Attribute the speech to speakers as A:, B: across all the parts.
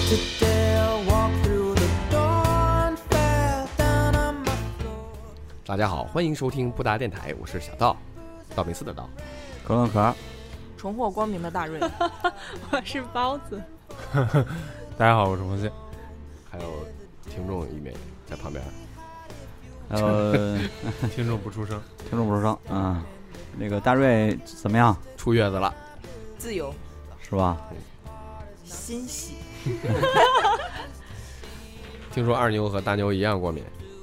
A: 大家好，欢迎收听布达电台，我是小道，道明寺的道，
B: 可乐壳，
C: 重获光明的大瑞，
D: 我是包子。
E: 大家好，我是红信，
A: 还有听众一枚在旁边，
E: 听众不出声，
B: 听众不出声，那个大瑞怎么样？
A: 出月子了，
C: 自由
B: 是吧？
C: 欣喜。
A: 听说二牛和大牛一样过敏。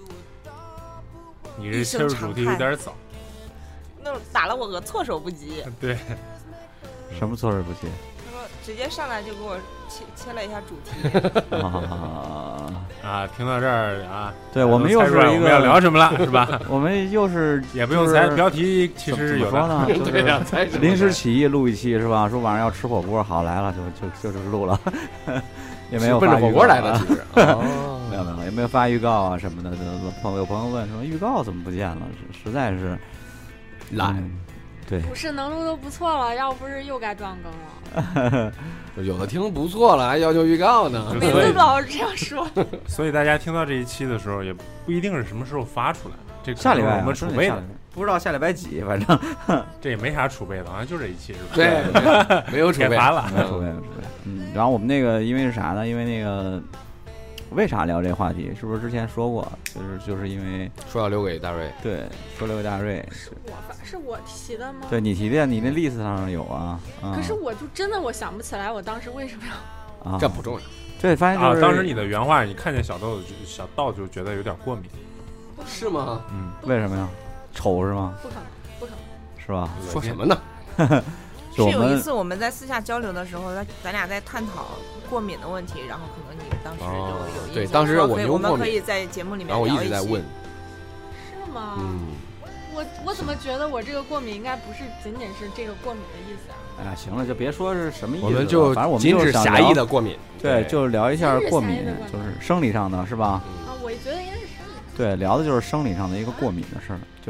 E: 你这切入主题有点早，
C: 那打了我个措手不及。
E: 对，
B: 什么措手不及？
C: 他说直接上来就给我切了一下主题。
E: 啊，听到这儿啊，
B: 对我们又是一个
E: 我们要聊什么了，是吧？
B: 我们又是
E: 也不用猜标题，其实有
B: 说呢，
A: 对呀，
B: 临时起意录一期是吧？说晚上要吃火锅，好来了就是录了，也没有
A: 奔着火锅来的，其实
B: 没有也没有发预告啊什么的。有朋友问说预告怎么不见了？实在是
A: 懒。
B: 对，
D: 不是能录都不错了，要不是又该断更了。
A: 有的听不错了，还要求预告呢。
D: 每次老是这样说。
E: 所以大家听到这一期的时候，也不一定是什么时候发出来。这
B: 下礼拜
E: 我们储备的，
B: 不知道下礼拜几，反正
E: 这也没啥储备的，好像就这一期是吧？
A: 对，没有储备，
E: 发了，
B: 没有储备。然后我们那个因为是啥呢？因为那个为啥聊这个话题？是不是之前说过？就是因为
A: 说要留给大瑞，
B: 对，说留给大瑞。
D: 是我提的吗？
B: 对你提的，你那 list 上有啊。
D: 可是我就真的想不起来，我当时为什么要
A: 这不重要。
B: 对，发现就是
E: 当时你的原话，你看见小道就觉得有点过敏，
A: 是吗？
B: 为什么呀？丑是吗？
D: 不可能，
B: 是吧？
A: 说什么呢？
C: 是有一次我们在私下交流的时候，咱俩在探讨过敏的问题，然后可能你当时就有
A: 对，当时
C: 我们可以在节目里面聊一期。
A: 然后我一直在问，
D: 是吗？我怎么觉得我这个过敏应该不是仅仅是这个过敏的意思啊？
B: 哎呀，行了，就别说是什么意思了，
A: 我们就
B: 反正我们
A: 仅止狭义的过敏。
B: 对，就聊一下过敏，就是生理上的，是吧？
D: 我觉得应该是生理。
B: 对，聊的就是生理上的一个过敏的事儿，就是，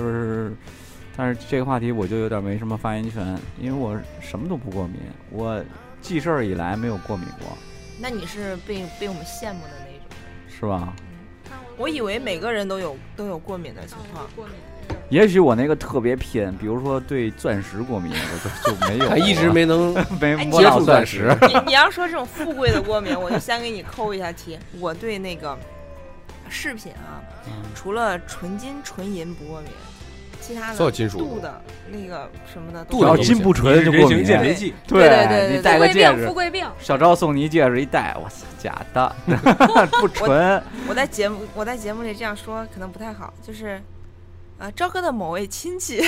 B: 但是这个话题我就有点没什么发言权，因为我什么都不过敏，我记事儿以来没有过敏过。
C: 那你是被我们羡慕的那种，
B: 是吧？
C: 我以为每个人都有过敏的情况。
D: 过敏。
B: 也许我那个特别偏，比如说对钻石过敏，我就没有，
A: 还一直没能
B: 摸到钻石。
C: 你要说这种富贵的过敏，我就先给你扣一下题。我对那个饰品啊，除了纯金纯银不过敏，其他的镀的那个什么的，
B: 只要金不纯就过敏。对，你戴个戒指，
D: 富贵病。
B: 小昭送你一戒指一戴，哇塞，假的，不纯。
C: 我在节目里这样说可能不太好，就是。赵哥的某位亲戚，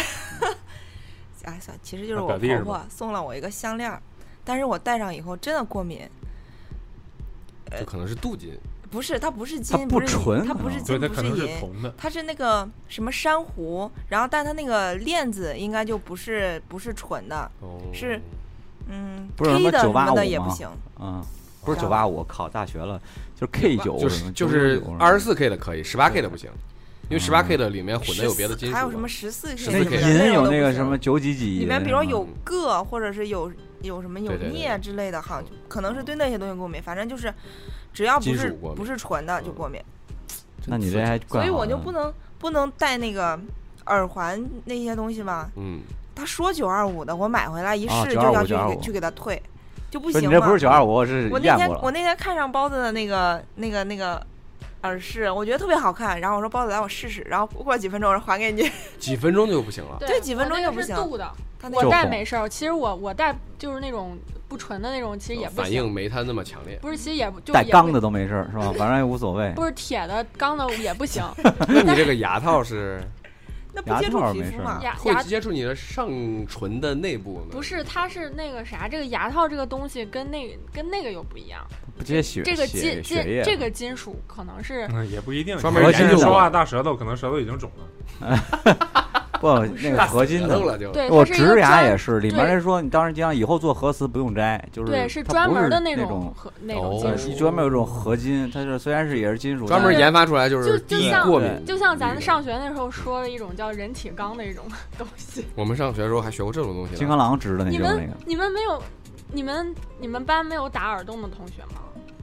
C: 其实就是我婆婆送了我一个项链，但是我戴上以后真的过敏。
A: 这可能是镀金，
C: 不是，它不是金，
B: 它不纯，
C: 它不是金，不是银，它是那个什么珊瑚，然后但它那个链子应该就不是纯的，是
B: 不是什么
C: 985的也不行，
B: 不是985，考大学了，就是 K9，
A: 就是24K 的可以，18K 的不行。因为18K 的里面混的有别的金属，
C: 还有什么14K
B: 的银有那个什么9几几，
C: 里面比如有铬或者是有什么有镍之类的，好，可能是对那些东西过敏，反正就是只要不是纯的就过敏。
B: 那你这还怪，
C: 所以我就不能戴那个耳环那些东西嘛。他说925的，我买回来一试就要去给他退，就不行嘛。
B: 你这不是925，是
C: 我那天看上包子的那个。耳饰我觉得特别好看，然后我说包子来我试试，然后过了几分钟我说还给你，
A: 几分钟就不行了。
C: 对，几分钟就不行。
D: 镀的，我戴没事儿。其实我戴就是那种不纯的那种，其实也不行。
A: 反应没它那么强烈。
D: 不是，其实也就
B: 带钢的都没事儿是吧？反正也无所谓。
D: 不是铁的、钢的也不行。
A: 那你这个牙套是？
C: 那不接触皮肤嘛？
A: 会接触你的上唇的内部呢？
D: 不是，它是那个啥，这个牙套这个东西跟那个又不一样。
B: 不接血，
D: 这个这个金属可能是
E: 也不一定。
A: 专门
E: 研究说话大舌头，可能舌头已经肿了。
B: 不，那个合金的，
D: 对，
B: 我植牙也是，里面人说你当时讲以后做核磁不用摘，就是
D: 对，是专门的那
B: 种
D: 金属，
B: 专门有种合金，它是虽然是也是金属，
A: 专门研发出来就是低过敏。
D: 就像咱们上学那时候说的一种叫人体钢的一种东西。
A: 我们上学的时候还学过这种东西。
B: 金刚狼织的那种那个。
D: 你们没有，你们班没有打耳洞的同学吗？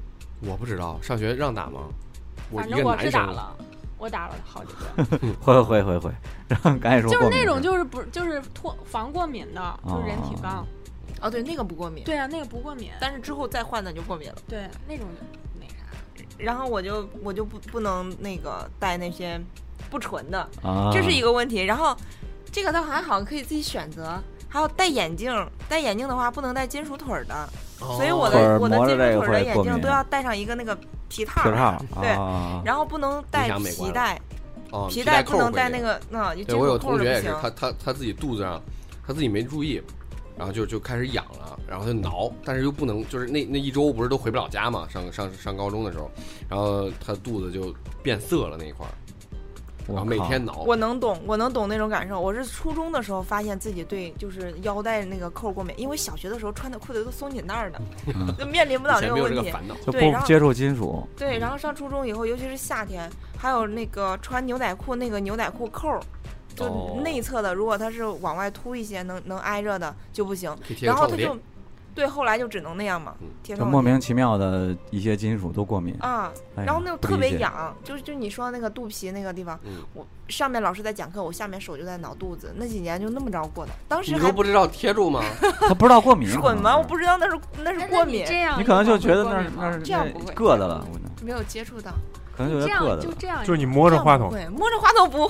A: 我不知道，上学让打吗？
D: 反正我是打了，我打了好几个。
B: 会，然后赶紧说。
D: 就是那种就是防过敏的，就是人体钢。
C: 哦，对，那个不过敏。
D: 对啊，那个不过敏，
C: 但是之后再换的就过敏了。
D: 对，那种那啥。
C: 然后我就不能那个带那些不纯的，这是一个问题。然后这个倒还好，可以自己选择。还有戴眼镜的话不能戴金属腿的，所以我的金属腿的眼镜都要戴上一个那个皮套。对，然后不能戴皮带。皮带不能戴那个
A: 对，我有同学也是，他自己肚子上，他自己没注意，然后就开始痒了，然后他挠，但是又不能，就是那一周不是都回不了家嘛，上高中的时候，然后他肚子就变色了那一块儿，然后每天挠。
C: 我能懂那种感受。我是初中的时候发现自己对就是腰带那个扣过敏，因为小学的时候穿的裤子都松紧带的，就面临不到这个问题，
B: 就不接触金属。
C: 对，然后上初中以后，尤其是夏天，还有那个穿牛仔裤，那个牛仔裤扣。就内侧的，如果它是往外凸一些，能挨着的就不行。然后它就，对，后来就只能那样嘛，贴
B: 就莫名其妙的一些金属都过敏
C: 啊。然后那种特别痒，就你说那个肚皮那个地方，我上面老师在讲课，我下面手就在挠肚子，那几年就那么着过的。当时
A: 你都不知道贴住吗？
B: 他不知道过敏，
C: 蠢吗？我不知道那是过敏。
B: 你可能就觉得那是
C: 这样不会
B: 硌的了，
C: 没有接触到。
B: 可能就硌的，
E: 就是你摸着话筒，
C: 摸着话筒不会，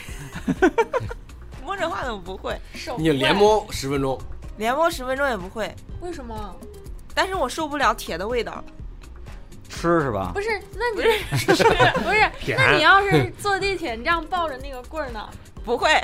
C: 摸着话筒不会，
A: 你连摸10分钟，
C: 连摸10分钟也不会，
D: 为什么？
C: 但是我受不了铁的味道，
B: 吃是吧？
D: 不是，那你不是，那你要是坐地铁，你这样抱着那个棍儿呢？
C: 不会，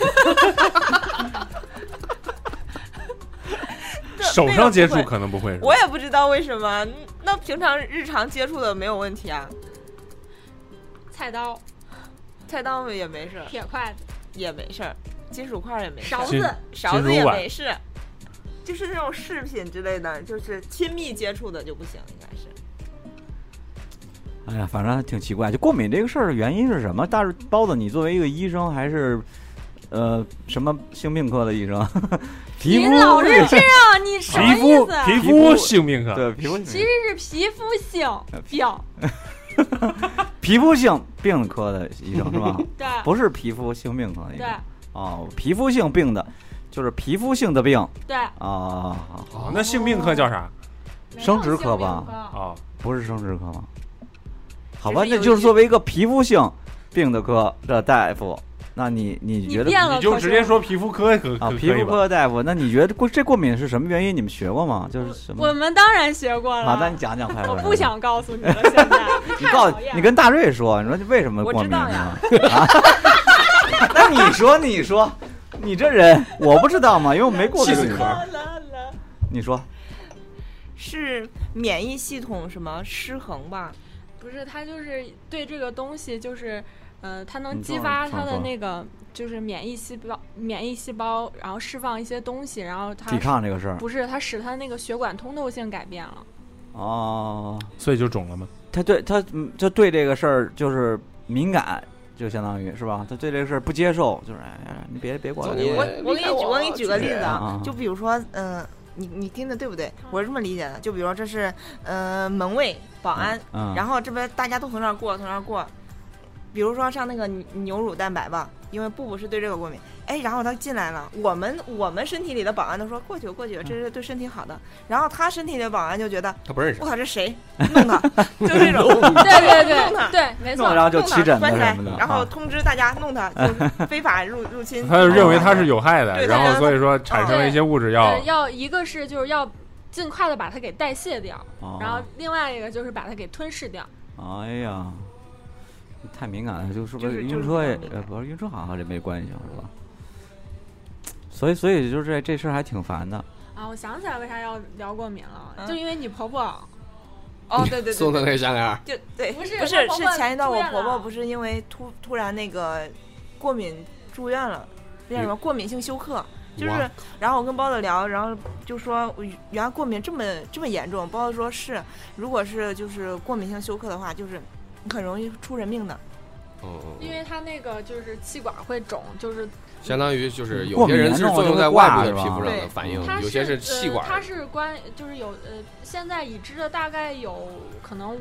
E: 手上接触可能不会，
C: 我也不知道为什么。那平常日常接触的没有问题啊。
D: 菜刀
C: 也没事，
D: 铁筷子
C: 也没事，金属块也没事，
D: 勺
C: 子也没事，就是那种饰品之类的，就是亲密接触的就不行，应该是。
B: 哎呀，反正挺奇怪，就过敏这个事儿原因是什么？但是包子，你作为一个医生，还是什么性病科的医生？皮肤
D: 你老是这样，你什么意思？
E: 皮肤性病科，
B: 对，皮肤
D: 其实是皮肤性病。
B: 皮肤性病科的医生是吧？
D: 对，
B: 不是皮肤性病科的医生。
D: 对，
B: 哦，皮肤性病的，就是皮肤性的病。
D: 对，
B: 哦，
E: 那性病科叫啥？
B: 生殖科吧？
E: 哦，
B: 不是生殖科吗？好吧，那就是作为一个皮肤性病的科的大夫，那你觉得
E: 你就直接说皮肤科
B: 啊？皮肤科大夫，那你觉得这过敏是什么原因？你们学过吗？就是什么？
D: 我们当然学过了。
B: 好，那你讲讲快。
D: 我不想告诉你了，现在。
B: 你跟大瑞说，你说为什么过敏？
C: 我知道呀。
B: 那你说，你这人我不知道吗？因为我没过这个科。你说，
C: 是免疫系统什么失衡吧？
D: 不是，他就是对这个东西就是。它能激发它的那个就是免疫细胞，然后释放一些东西，然后它
B: 抵抗这个事儿。
D: 不是，它使它那个血管通透性改变了。
B: 哦，
E: 所以就肿了吗？
B: 他就对这个事儿就是敏感，就相当于是吧？他对这个事儿不接受，就是你别过来。
C: 我给你举个例子啊，就比如说你听的对不对？我是这么理解的，就比如说这是门卫保安，然后这边大家都从那儿过。比如说像那个牛乳蛋白吧，因为布布是对这个过敏，然后他进来了，我们身体里的保安都说过去，这是对身体好的，然后他身体里的保安就觉得
A: 他不认识，
C: 我靠这谁弄他，就这种，
D: 对，没错，
B: 然后就起疹子
C: 什么的，然后通知大家弄他，就是非法入侵，
E: 他就认为他是有害的，然后所以说产生了一些物质
D: 要一个是就是要尽快的把它给代谢掉，然后另外一个就是把它给吞噬掉。
B: 哎呀。太敏感了，就是不是晕车也不是晕车，好像这没关系是吧？所以就是这事儿还挺烦的
D: 啊！我想起来为啥要聊过敏了，就因为你婆婆。
C: 哦，对，
A: 送的那个项链，
C: 就对，
D: 不是
C: 前一段我婆婆不是因为突然那个过敏住院了，那叫什么过敏性休克，就是然后我跟包子聊，然后就说原来过敏这么严重，包子说是，如果是就是过敏性休克的话，就是很容易出人命的。
D: 因为它那个就是气管会肿，就是
A: 相当于就是有些人是作用在外部的皮肤上的反应，有些是气管。
D: 它是就是有现在已知的大概有可能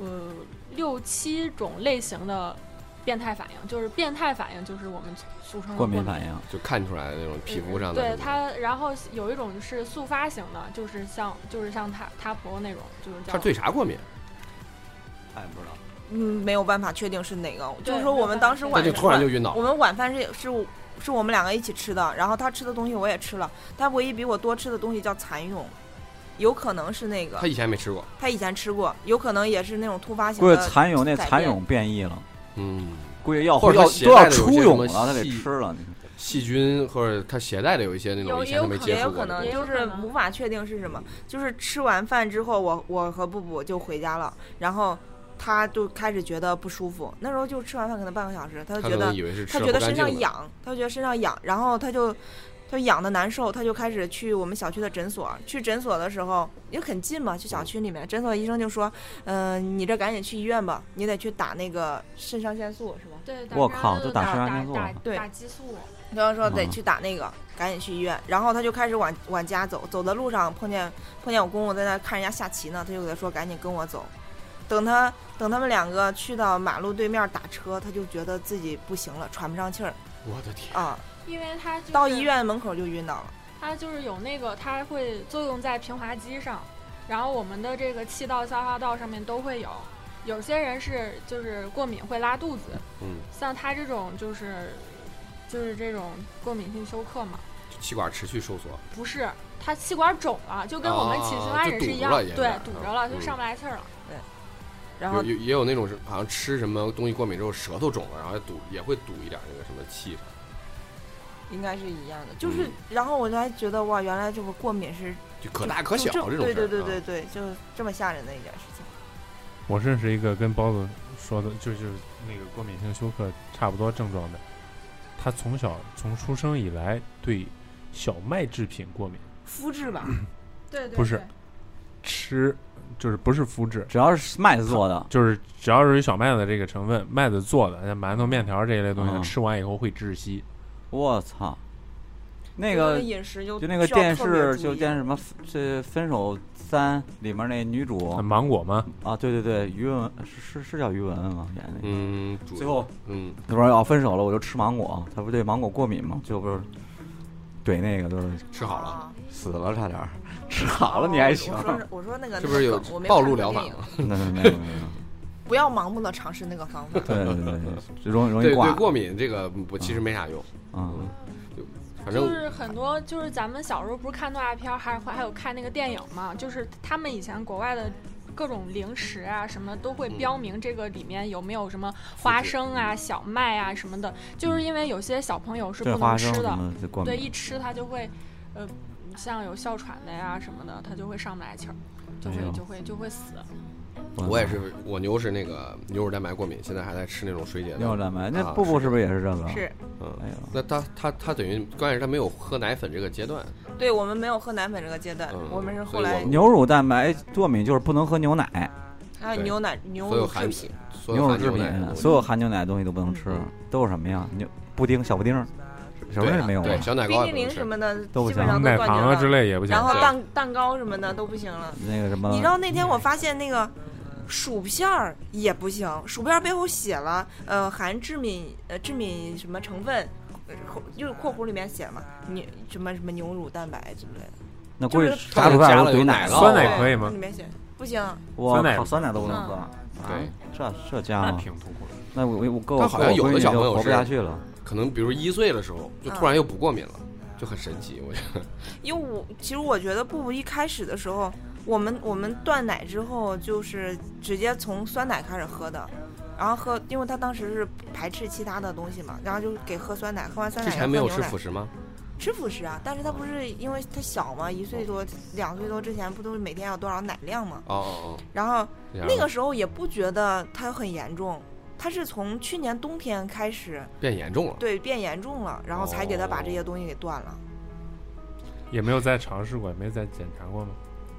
D: 6、7种类型的变态反应，就是变态反应就是我们俗称的
B: 过敏反应，
A: 就看出来的那种皮肤上的。
D: 对它，然后有一种是速发型的，就是像他婆那种，就是叫。
A: 他对啥过敏？
B: 不知道。
C: 没有办法确定是哪个，就是说我们当时晚上
A: 就突然就晕倒。
C: 我们晚饭是我们2个一起吃的，然后他吃的东西我也吃了，他唯一比我多吃的东西叫蚕蛹，有可能是那个。
A: 他以前没吃过。
C: 他以前吃过，有可能也是那种突发型的。
B: 估计蚕蛹那蚕蛹变异了，估计
A: 或者
B: 都要出蛹了，他给吃了。
A: 细菌或者他携带的有一些那种以前他没接触过的，
C: 也有可能就是无法确定是什么。就是吃完饭之后，我和布布就回家了，然后。他就开始觉得不舒服，那时候就吃完饭可能半个小时，他就觉得他觉得身上痒，然后他就痒的难受，他就开始去我们小区的诊所。去诊所的时候也很近嘛，去小区里面，诊所医生就说，你这赶紧去医院吧，你得去打那个肾上腺素是吧？
D: 对，
B: 我靠，都打肾上腺素，
C: 对，
D: 打激素。
C: 然后说得去打那个，赶紧去医院。然后他就开始往家走，走的路上碰见我公公在那看人家下棋呢，他就给他说赶紧跟我走。等他们2个去到马路对面打车，他就觉得自己不行了，喘不上气儿。
A: 我的天
C: 啊！
D: 因为他、就是、
C: 到医院门口就晕倒了。
D: 他就是有那个，他会作用在平滑肌上，然后我们的这个气道、消化道上面都会有。有些人是就是过敏会拉肚子，像他这种就是这种过敏性休克嘛，
A: 气管持续收缩。
D: 不是，他气管肿了，就跟我们起荨麻疹是一样，对，堵着了就上不来气儿了。
C: 对。然后
A: 也有那种是好像吃什么东西过敏之后舌头肿了，然后也会堵一点那个什么气上，
C: 应该是一样的。就是，然后我就还觉得哇，原来这个过敏是
A: 就可大可小这种事。
C: 对，就这么吓人的一件事情。
E: 我认识一个跟包子说的，就是那个过敏性休克差不多症状的，他从出生以来对小麦制品过敏，
C: 麸质吧？
D: 对，
E: 不是吃。就是不是麸质，
B: 只要是麦子做的，
E: 就是只要是有小麦的这个成分，麦子做的，像馒头、面条这一类东西，吃完以后会窒息。
B: 我操！那个
C: 饮食就
B: 那个电视就电视什么这《分手3》里面那女主
E: 芒果吗？
B: 啊，对，于文是叫于文吗？演那最后他说要分手了，我就吃芒果，他不对芒果过敏吗？就不是怼那个就是
A: 吃好了，
B: 死了差点。吃好了你还行？
C: 我说那个
A: 这不是有暴露疗法吗？
B: 没有。
C: 不要盲目的尝试那个方法。
B: 对，容易挂。
A: 对过敏这个其实没啥用。反正
D: 就是很多就是咱们小时候不是看动画片，还有看那个电影嘛，就是他们以前国外的各种零食啊什么都会标明这个里面有没有什么花生啊、小麦啊什么的，就是因为有些小朋友是不能吃的，对，一吃他就会像有哮喘的呀什么的，他就会上不来气儿，就会死。
A: 我也是，我牛是那个牛乳蛋白过敏，现在还在吃那种水解的
B: 牛乳蛋白。那布布是不是也是这个？
C: 是。
A: 那他等于关键是他没有喝奶粉这个阶段。
C: 对，我们没有喝奶粉这个阶段，我们是后来。
B: 牛乳蛋白过敏就是不能喝牛奶，
C: 还有牛乳制品，
B: 所有含牛奶的东西都不能吃，都是什么呀？小布丁。什么也没有，
A: 对，小奶糕、
C: 冰淇淋什么的
B: 都不行，
E: 奶糖啊之类也不行。
C: 然后蛋糕什么的都不行了。
B: 那个什么，
C: 你知道那天我发现那个薯片儿也不行，薯片背后写了含致敏什么成分，就是括弧里面写嘛，什么牛乳蛋白之类的。
B: 那估计炸薯片都怼奶
E: 酪，酸奶可以吗？
C: 里面写不行，
B: 酸奶都不能喝。对，这家伙
E: 挺痛苦的。
B: 那我
A: 他好像有的小朋友
B: 活不下去了。
A: 可能比如1岁的时候，就突然又不过敏了，就很神奇，我觉得。
C: 因为其实我觉得布布一开始的时候，我们断奶之后就是直接从酸奶开始喝的，然后喝，因为他当时是排斥其他的东西嘛，然后就给喝酸奶，喝完酸奶之
A: 前没有吃辅食吗？
C: 吃辅食啊，但是他不是因为他小嘛，1岁多、2岁多之前不都是每天要多少奶量嘛？然后那个时候也不觉得他很严重。他是从去年冬天开始
A: 变严重了，
C: 对，变严重了，然后才给他把这些东西给断了。
E: 也没有再尝试过，也没有再检查过吗？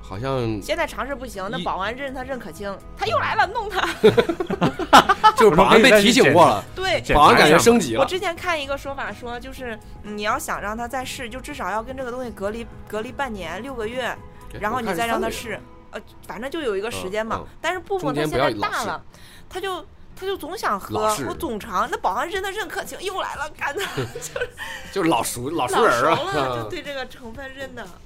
A: 好像
C: 现在尝试不行，那保安认可清，他又来了，弄他。
A: 就是保安被提醒过了，
C: 对，
A: 保安感觉升级了。
C: 我之前看一个说法说，就是你要想让他再试，就至少要跟这个东西隔离半年6个月，然后你再让他试。反正就有一个时间嘛。但是布布他现在大了，他就总想喝，我总尝。那保安认可清，又来了，干他
A: 就是老熟人啊，
C: 就对这个成分认的。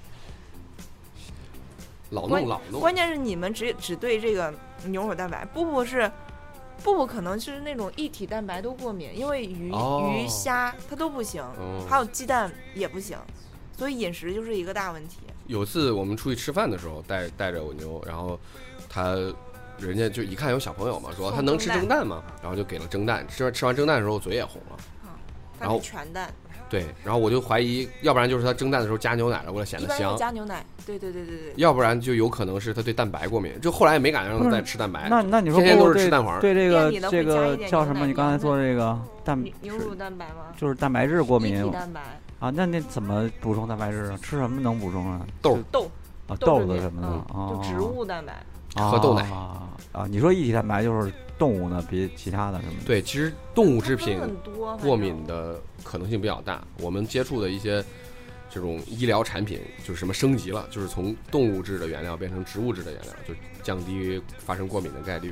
A: 老弄，
C: 关键是你们只对这个牛乳蛋白，布布可能是那种一体蛋白都过敏，因为鱼虾它都不行，还有鸡蛋也不行，所以饮食就是一个大问题。
A: 有次我们出去吃饭的时候，带着我牛，然后人家就一看有小朋友嘛，说他能吃蒸蛋吗？然后就给了蒸蛋，吃完蒸蛋的时候嘴也红了，
C: 然后全蛋。
A: 对，然后我就怀疑，要不然就是他蒸蛋的时候加牛奶了，为了显得香。
C: 加牛奶，对。
A: 要不然就有可能是他对蛋白过敏，就后来也没敢让他再吃蛋白。
B: 那你说
A: 天天都是吃蛋黄。
B: 对这个叫什么？你刚才说这个
C: 牛乳蛋白吗？
B: 就是蛋白质过敏。
C: 一体蛋白
B: 啊，那怎么补充蛋白质啊？吃什么能补充啊？
C: 豆
B: 子什么的
C: 就植物蛋白。
A: 喝豆奶
B: 啊！你说一体蛋白就是动物呢，比其他的什么？
A: 对，其实动物制品过敏的可能性比较大。我们接触的一些这种医疗产品，就是什么升级了，就是从动物制的原料变成植物制的原料，就降低发生过敏的概率。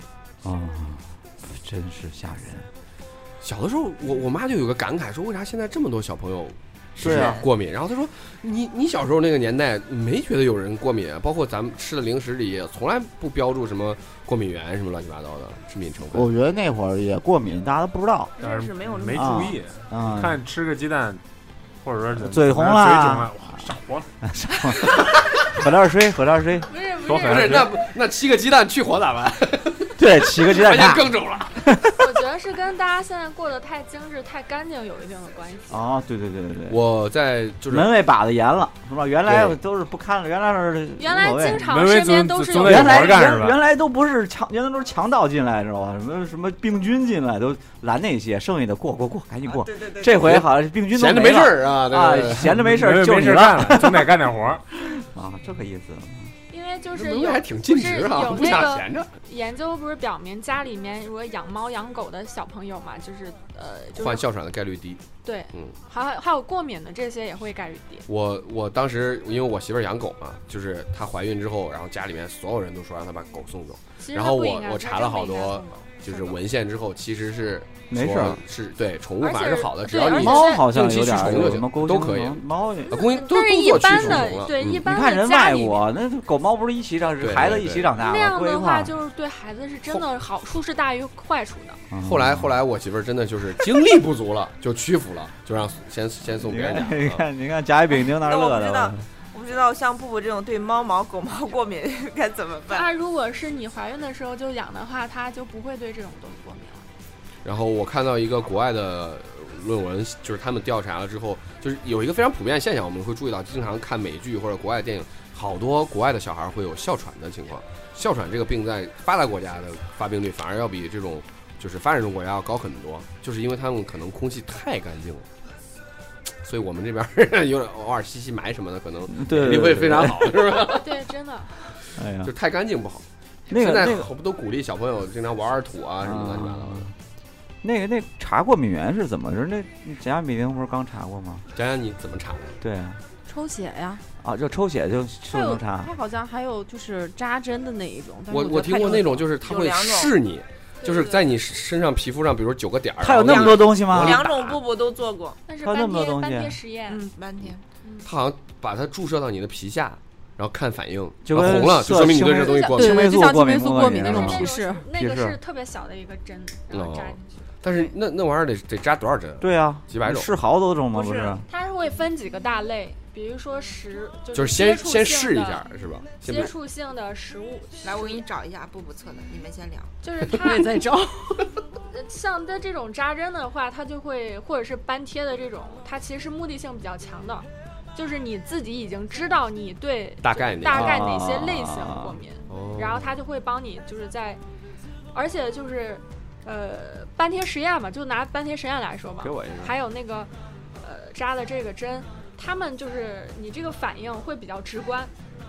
B: 真是吓人。
A: 小的时候，我妈就有个感慨，说为啥现在这么多小朋友过敏？然后她说，你小时候那个年代没觉得有人过敏，包括咱们吃的零食里也从来不标注什么过敏源什么乱七八糟的致敏成分。
B: 我觉得那会儿也过敏，大家都不知道，
C: 但是没
E: 注意。看吃个鸡蛋，或者说
B: 嘴红了，
E: 水肿了，哇，上火了。
B: 喝点水。
A: 不是，那7个鸡蛋去火咋办？
B: 对，7个鸡蛋
A: 更肿了。
D: 我觉得是跟大家现在过得太精致、太干净有一定的关系。
B: 对。
A: 我在就是
B: 门卫把的严了，是吧？原来都是不看了，原来
D: 经常身边都是
B: 原来都不是原来都是强盗进来，知道吧？什么病菌进来都拦那些，剩下的过，赶紧过。
C: 对。
B: 这回好像病菌都
A: 闲着没事啊，
B: 闲着没事
E: 就
B: 你了，
E: 总得干点活
B: 这个意思。
D: 因为就是
A: 还挺尽职啊，
D: 有
A: 不想闲着。
D: 研究不是表明家里面如果养猫养狗的小朋友嘛，就是
A: 患哮喘的概率低。
D: 对，还有过敏的这些也会概率低。
A: 我当时因为我媳妇儿养狗嘛，就是她怀孕之后，然后家里面所有人都说让她把狗送走，然后我查了好多就是文献之后，其实是
B: 没事，
A: 是对宠物反而是好的，只要你
B: 猫好像
A: 有点
B: 什么
A: 都可以，
B: 猫
D: 但是一般的对一般的家里，
B: 那狗猫不是一起长，孩子一起长大吗？
D: 那样的话就是对孩子是真的好处是大于坏处的。
A: 后来我媳妇儿真的就是精力不足了，就屈服了，就让先送别人家。
B: 你看甲乙丙丁那乐的。
C: 不知道像布布这种对猫毛狗毛过敏该怎么办？
D: 那如果是你怀孕的时候就养的话，它就不会对这种东西过敏了。
A: 然后我看到一个国外的论文，就是他们调查了之后，就是有一个非常普遍的现象，我们会注意到，经常看美剧或者国外电影，好多国外的小孩会有哮喘的情况。哮喘这个病在发达国家的发病率反而要比这种就是发展中国家要高很多，就是因为他们可能空气太干净了。所以我们这边有点偶尔吸霾什么的，可能肯定会非常好，是吧？
D: 对，真的。
B: 哎呀，
A: 就太干净不好。现在不都鼓励小朋友经常玩土啊什么乱七八糟的。
B: 那查过敏源是怎么着？那甲乙丙丁不是刚查过吗？
A: 讲讲你怎么查的？
B: 对啊，
F: 抽血呀。
B: 就抽血就能查。
F: 它好像还有就是扎针的那一种。
A: 我听过那种，就是他会试你。就是在你身上皮肤上，比如9个点儿，
B: 它有那么多东西吗
C: ？2种布布都做过，
D: 但是
B: 那么多东西，
D: 斑贴实验，
C: 斑贴，
A: 它好像把它注射到你的皮下，然后看反应，
B: 就
A: 红了就说明你对这东西过敏，
F: 青霉素过敏
D: 那
F: 种皮试，
D: 那个是特别小的一个针，然后扎进去。
A: 但是那玩意儿得扎多少针？
B: 对啊，
A: 几百种，
B: 是好多种吗？
C: 不是，
D: 它会分几个大类。比如说
A: 就是先试一下是吧？
D: 接触性的食物，
C: 来，我给你找一下布布测的，你们先聊。
D: 就是它
F: 也在找。
D: 像的这种扎针的话，它就会或者是斑贴的这种，它其实目的性比较强的，就是你自己已经知道你对
A: 大概
D: 哪些类型过敏，然后它就会帮你就是而且就是斑贴实验嘛，就拿斑贴实验来说吧，还有那个扎的这个针。他们就是你这个反应会比较直观，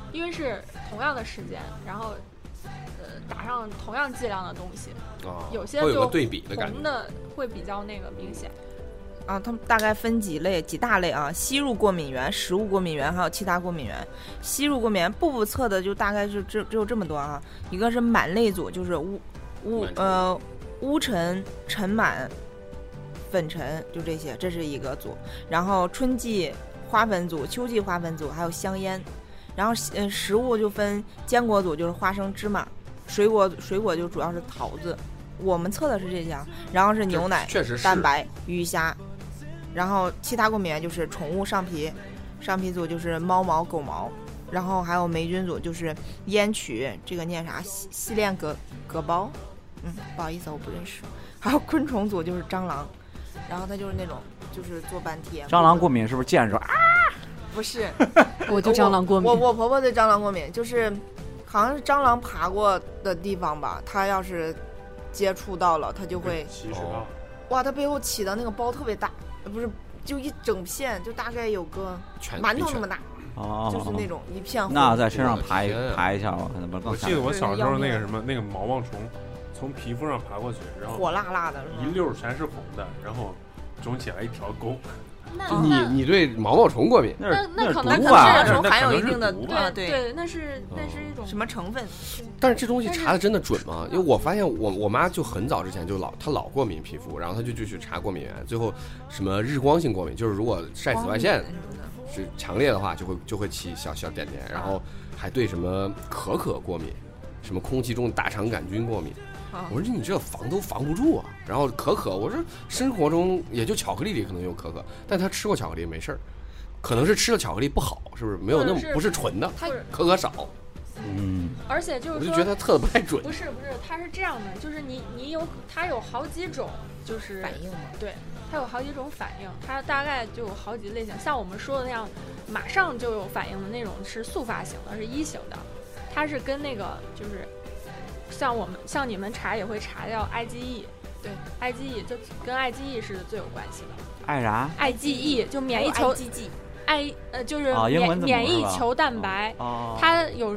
D: 因为是同样的时间，然后打上同样剂量的东西，有些就
A: 对比的感觉，
D: 红的会比较那个明显。
C: 啊，它们大概分几大类啊？吸入过敏源、食物过敏源，还有其他过敏源。吸入过敏源步步测的就大概是只有这么多啊。一个是螨类组，就是乌尘、尘螨、粉尘，就这些，这是一个组。然后春季花粉组、秋季花粉组，还有香烟。然后食物就分坚果组，就是花生、芝麻；水果就主要是桃子。我们测的是这些啊。然后是牛奶、蛋白、鱼虾。然后其他过敏源就是宠物上皮组就是猫毛、狗毛，然后还有霉菌组就是烟曲，这个念啥？细链革孢，不好意思，我不认识。还有昆虫组就是蟑螂，然后它就是那种就是做斑贴。
B: 蟑螂过敏是不是见着啊？
C: 不是，
F: 我对蟑螂过敏。
C: 我婆婆对蟑螂过敏，就是好像是蟑螂爬过的地方吧，它要是接触到了，它就会哇，它背后起的那个包特别大。不是，就一整片，就大概有个馒头那么大，就是那种一片。
B: 那在身上爬一下，我可能不更。
E: 我记得我小时候那个什么，那个毛毛虫从皮肤上爬过去，然后
C: 火辣辣的，
E: 一溜全是红的，然后肿起来一条沟。
A: 你对毛毛虫过敏？
D: 那可能
C: 是含有一定的
D: 对，那是一种
C: 什么成分？
A: 但是这东西查的真的准吗？因为我发现我妈就很早之前就她老过敏皮肤，然后她就去查过敏源，最后什么日光性过敏，就是如果晒紫外线是强烈的话，就会起小点点，然后还对什么可过敏，什么空气中大肠杆菌过敏。我说你这防都防不住啊！然后可，我说生活中也就巧克力里可能有可，但他吃过巧克力没事儿，可能是吃了巧克力不好，是不是？没有那么不是纯的，可少。
D: 而且就是说，
A: 我就觉得他测的不太准。
D: 不是，它是这样的，就是它有好几种就是
C: 反应嘛。
D: 对，它有好几种反应，它大概就有好几类型。像我们说的那样，马上就有反应的那种是速发型的，是一型的，它是跟那个就是。像你们查也会查掉 IgE， 对 IgE 就跟 IgE 是最有关系的。
B: 爱啥
D: ？IgE 就免疫球就是免疫球蛋白，它有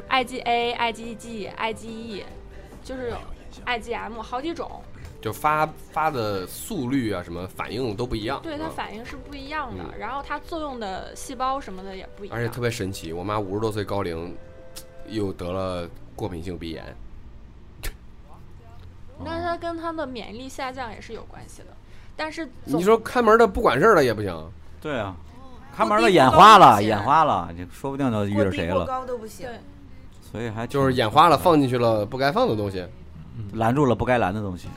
D: IgA、IgG、IgE， 就是有 IgM 好几种。
A: 就发的速率啊，什么反应都不一样。
D: 对，它反应是不一样的，然后它作用的细胞什么的也不一样。
A: 而且特别神奇，我妈50多岁高龄，又得了过敏性鼻炎。
D: 那它跟它的免疫力下降也是有关系的，但是
A: 你说看门的不管事儿了也不行。
B: 对啊，看门的眼花了，这说不定就遇着谁了。
C: 过低过高都不行。
D: 对，
B: 所以还
A: 就是眼花了，放进去了不该放的东西，
B: 拦住了不该拦的东西。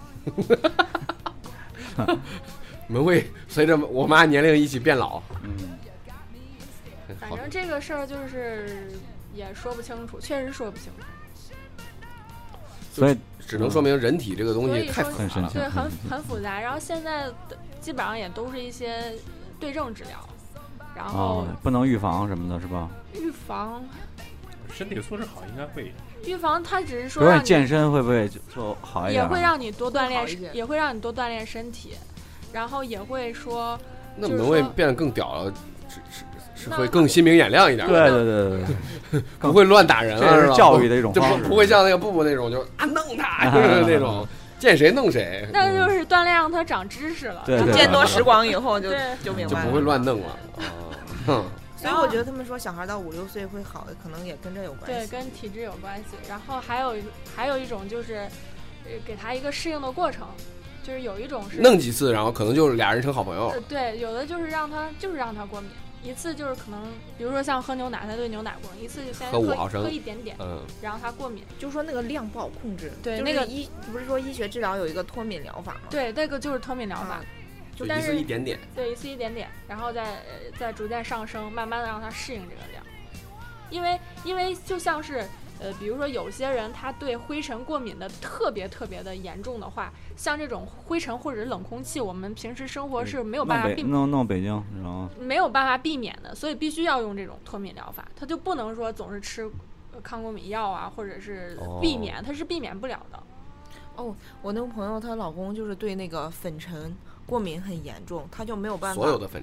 A: 门会随着我妈年龄一起变老。
D: 反正这个事儿就是也说不清楚，确实说不清楚。
B: 所以
A: 只能说明人体这个东西太复杂了，
D: 对，很复杂。然后现在基本上也都是一些对症治疗，然后
B: 不能预防什么的，是吧？
D: 预防
E: 身体素质好应该会。
D: 预防它只是说
B: 让你健身会不会就好一点？
D: 也会让你多锻炼，也会让你多锻炼身体，然后也会说，
A: 那门卫变得更屌了。是会更心明眼亮一点，
B: 对，
A: 不会乱打人了，
B: 这是教育的一种方式，
A: 就不会像那个布布那种，就弄他，就是那种见谁弄谁。
D: 那就是锻炼让他长知识了，
B: 对，
C: 见多识广以后就明白了，
A: 就不会乱弄了。
C: 所以我觉得他们说小孩到5、6岁会好，可能也跟这有关系，
D: 对，跟体质有关系。然后还有一种就是给他一个适应的过程。就是有一种是
A: 弄几次，然后可能就是俩人成好朋友。
D: 对，有的就是让他过敏，一次就是可能，比如说像喝牛奶，他对牛奶过敏，一次就先
A: 喝5毫升，
D: 喝一点点，然后他过敏，
C: 就说那个量不好控制。
D: 对，
C: 那个不是说医学治疗有一个脱敏疗法吗？
D: 对，那个就是脱敏疗法，
A: 就一次一点点。
D: 对，一次一点点，然后再逐渐上升，慢慢的让他适应这个量，因为就像是。比如说有些人他对灰尘过敏的特别的严重的话，像这种灰尘或者冷空气，我们平时生活是没有办法
B: 弄北京，然后
D: 没有办法避免的，所以必须要用这种脱敏疗法，他就不能说总是吃抗过敏药啊，或者是避免，它是避免不了的。
C: 我那个朋友她老公就是对那个粉尘过敏很严重，他就没有办法，
A: 所有的粉尘。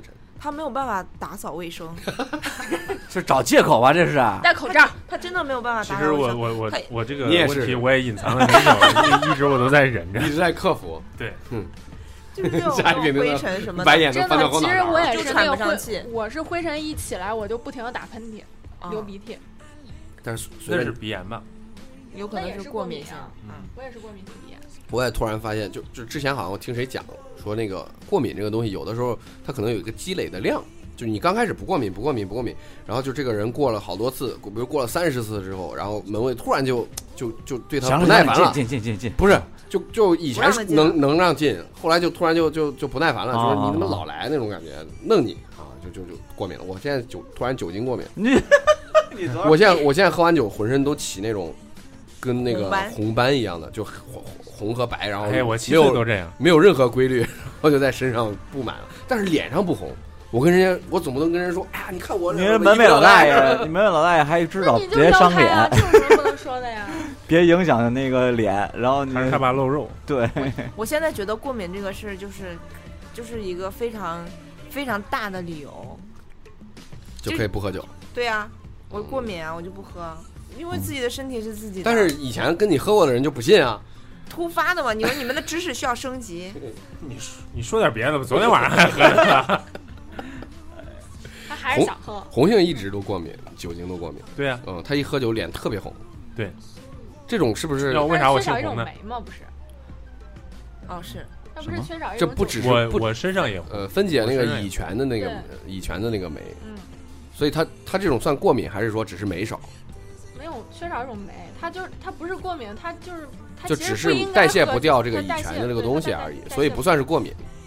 C: 他没有办法打扫卫生，
B: 是找借口吧？这是
D: 戴口罩，
C: 他真的没有办法打扫
E: 卫
C: 生。
E: 其实我这个
A: 问
E: 题我也隐藏了很久，一直我都在忍着，
A: 一直在克服。
E: 对，
C: 就是这种灰尘什么的，
A: 白眼都翻到后脑勺。
D: 其实我也是那个我是灰尘一起来我就不停的打喷嚏、流鼻涕。
A: 但是
E: 那是鼻炎吧？
C: 有可能是过敏性。
D: 我也是过敏性鼻炎。
A: 我也突然发现，就之前好像我听谁讲说，那个过敏这个东西，有的时候它可能有一个积累的量。就你刚开始不过敏，然后就这个人过了好多次，比如过了30次之后，然后门卫突然就对他不耐烦了。
B: 进，
A: 不是，就以前能让进，后来就突然就不耐烦了，就是你怎么老来那种感觉，弄你啊，就过敏了。我现在突然酒精过敏，我现在喝完酒浑身都起那种跟那个红斑一样的，就红和白，然后
E: 我其实都这样，
A: 没有任何规律，然后就在身上布满了，但是脸上不红。我总不能跟人说，哎呀，你看我，
B: 你是门卫老大爷，你门卫老大爷还知道别伤脸，
D: 这有什么不能说的呀？
B: 别影响那个脸，然后你
E: 害怕露肉。
B: 对，
C: 我现在觉得过敏这个事就是一个非常非常大的理由，
A: 就可以不喝酒。
C: 对啊，我过敏啊，我就不喝，因为自己的身体是自己的。
A: 但是以前跟你喝过的人就不信啊。
C: 突发的嘛，你说你们的知识需要升级。
E: 你说点别的吧，昨天晚上还喝呢。
D: 他还是想喝。
A: 红杏一直都过敏，酒精都过敏。
E: 对呀，
A: 他一喝酒脸特别红。
E: 对，
A: 这种是不是？
E: 为啥我姓
D: 红呢？缺少一种酶吗？不是。
C: 哦，是。
D: 那不是缺少一种。
A: 这不只是
E: 我身上也
A: 分解那个乙醛的那个酶。所以它这种算过敏，还是说只是酶少？
D: 没有，缺少一种酶，它不是过敏，它就是它
A: 就只是代谢不掉这个乙醛的这个东西而已，所以不算是过敏。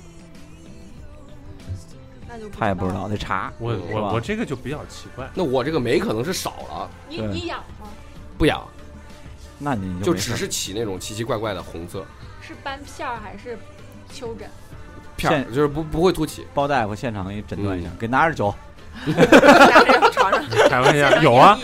B: 他也不知道得查。
E: 我这个就比较奇怪。
A: 那我这个酶可能是少了。
D: 你痒吗？
A: 不痒。
B: 那你
A: 就只是起那种奇奇怪怪的红色。
D: 是斑片还是丘疹？
A: 片就是不会凸起。
B: 包大夫现场给你诊断一下，给拿着酒。
E: 开玩笑，有啊。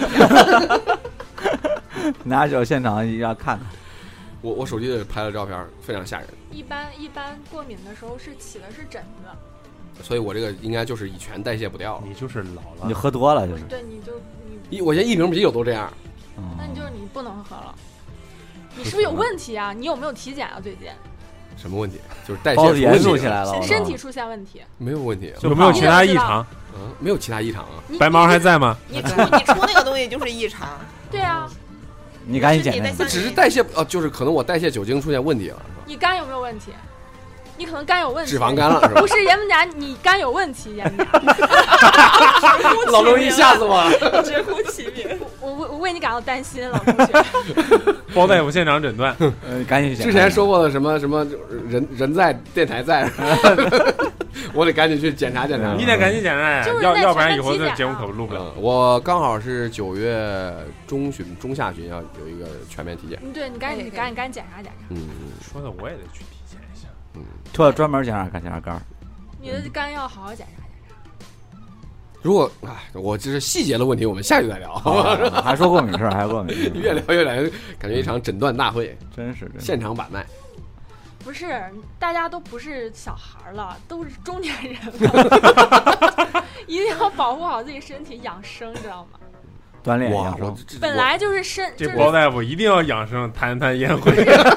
B: 拿着酒现场要看看。
A: 我手机里拍了照片，非常吓人。
D: 一般过敏的时候起的是疹子。
A: 所以我这个应该就是乙醛代谢不掉了。
E: 你就是老了，
B: 你喝多了就是。
D: 对，
A: 我现在1瓶啤酒都这样。
D: 那你就是你不能喝了。你是不是有问题啊？你有没有体检啊？最近？
A: 什么问题？就是代谢
B: 严重起来了，
D: 身体出现问题。
A: 没有问题。
E: 有没有其他异常？
A: 没有其他异常啊。
E: 白毛还在吗？
C: 你出那个东西就是异常。
D: 对啊。
B: 你赶紧检查。
A: 那只是代谢就是可能我代谢酒精出现问题了。
D: 你肝有没有问题？你可能肝有问题，
A: 脂肪肝了是吧？
D: 不是严文甲，你肝有问题，严文甲。
A: 老中医吓死我了，
C: 直呼其名。
D: 我为你感到担心，老同学。
E: 包大夫现场诊断，
B: 赶紧。
A: 之前说过的什么人在电台在，我得赶紧去检查检查。
E: 你得赶紧检查呀，要不然以后这节目可录不了。
A: 我刚好是9月中下旬要有一个全面体检。
D: 对，你赶紧检查检查。
E: 说的我也得去体检一下。
B: 特专门检查肝。
D: 你的肝要好好检查。
A: 如果我这是细节的问题，我们下去再聊。
B: 还说过敏事，还过敏，
A: 越聊越来，感觉一场诊断大会，
B: 真是
A: 现场把脉。
D: 不是，大家都不是小孩了，都是中年人了，一定要保护好自己身体，养生，知道吗？
B: 锻炼养生，
D: 本来就是
E: 这包大夫一定要养生，谈烟灰。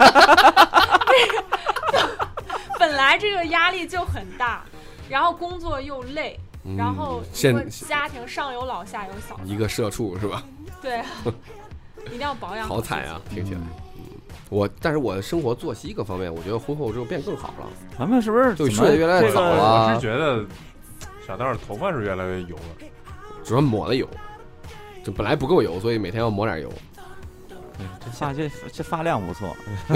D: 本来这个压力就很大，然后工作又累，然后家庭上有老下有小，
A: 一个社畜是吧？
D: 对，一定要保养好。
A: 好惨啊，听起来。但是我的生活作息各方面，我觉得婚后之后变更好了。
B: 咱们是不是
A: 就睡得越来越早了？
E: 我是觉得小道头发是越来越油了，
A: 主要抹了油，就本来不够油，所以每天要抹点油。
B: 这发量不错，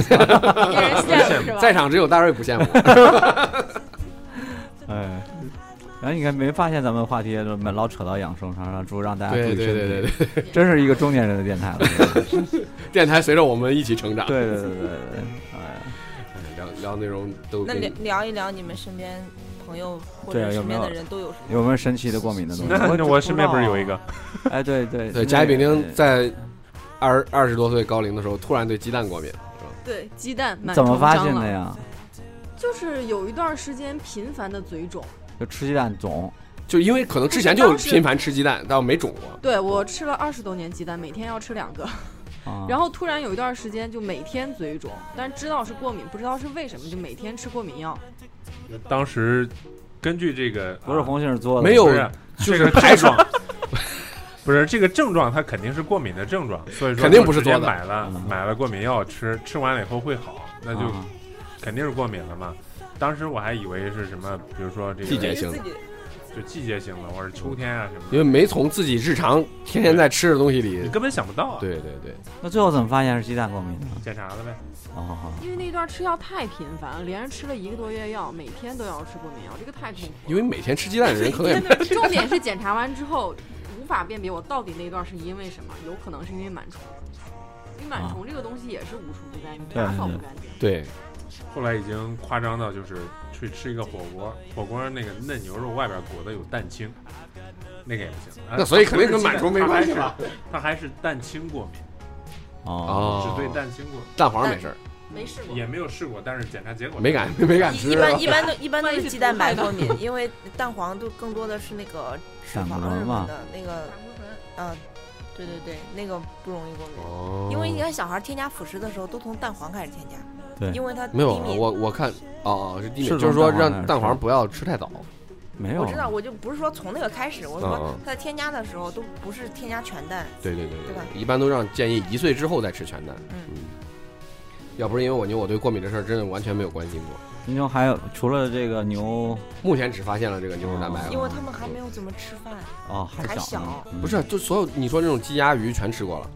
A: 在场只有大瑞不羡慕。
B: 哎，然后你看没发现咱们话题老扯到养生上，让大家注意身体。
A: 对，
B: 真是一个中年人的电台了。
A: 电台随着我们一起成长。
B: 对，
A: 聊内容都。
C: 那聊一聊你们身边朋友或者身边的人都有什么？
B: 有没有神奇的过敏的东西？
E: 那我身边不是有一个？
B: 哎，对，
A: 甲乙丙丁在20多岁高龄的时候，突然对鸡蛋过敏，是吧？
F: 对，鸡蛋
B: 怎么发现的呀？
F: 就是有一段时间频繁的嘴肿，
B: 就吃鸡蛋肿。
A: 就因为可能之前就频繁吃鸡蛋，但我没肿过。
F: 对，我吃了20多年鸡蛋，每天要吃2个。然后突然有一段时间就每天嘴肿，但知道是过敏，不知道是为什么，就每天吃过敏药。
E: 当时根据这个
B: 不是红杏做的，
A: 没有，
E: 就是排状，不是这个症状，它肯定是过敏的症状，所以说
A: 肯定不是做的。
E: 买了过敏药吃完了以后会好，那就肯定是过敏了嘛。当时我还以为是什么，比如说这个
A: 季节性的。
E: 就季节性的，或者秋天啊什么的，
A: 因为没从自己日常天天在吃的东西里，
E: 你根本想不到啊。
A: 对，
B: 那最后怎么发现是鸡蛋过敏呢？
E: 检查了呗。
F: 因为那段吃药太频繁了，连着吃了1个多月药，每天都要吃过敏药，这个太痛苦了。
A: 因为每天吃鸡蛋的人可能也
F: 重点是检查完之后无法辨别我到底那段是因为什么，有可能是因为螨虫，因为螨虫这个东西也是无处不在，你打扫不干净。
A: 对。
E: 后来已经夸张到就是去吃一个火锅那个嫩牛肉外边裹的有蛋清，那个也不行。
A: 那所以肯定跟螨虫没关系吧？
E: 它还是蛋清过敏。只对蛋清过敏。
A: 蛋黄没事儿。
F: 没试过，
E: 也没有试过，但是检查结果
A: 没敢吃。
C: 一般都是鸡蛋白过敏，因为蛋黄都更多的是那个脂肪什么的，那个对，那个不容易过敏。因为你看小孩添加辅食的时候，都从蛋黄开始添加。
B: 对，
C: 因为它
A: 没有我看是低敏，就是说让蛋黄不要吃太早。
B: 没有，
C: 我知道，我就不是说从那个开始，我说它添加的时候都不是添加全蛋。
A: 对吧？一般都建议1岁之后再吃全蛋。要不是因为我对过敏这事儿真的完全没有关心过。
B: 牛还有除了这个牛，
A: 目前只发现了这个牛乳蛋白，
C: 因为他们还没有怎么吃饭还小。
A: 不是，就所有你说这种鸡鸭鱼全吃过了。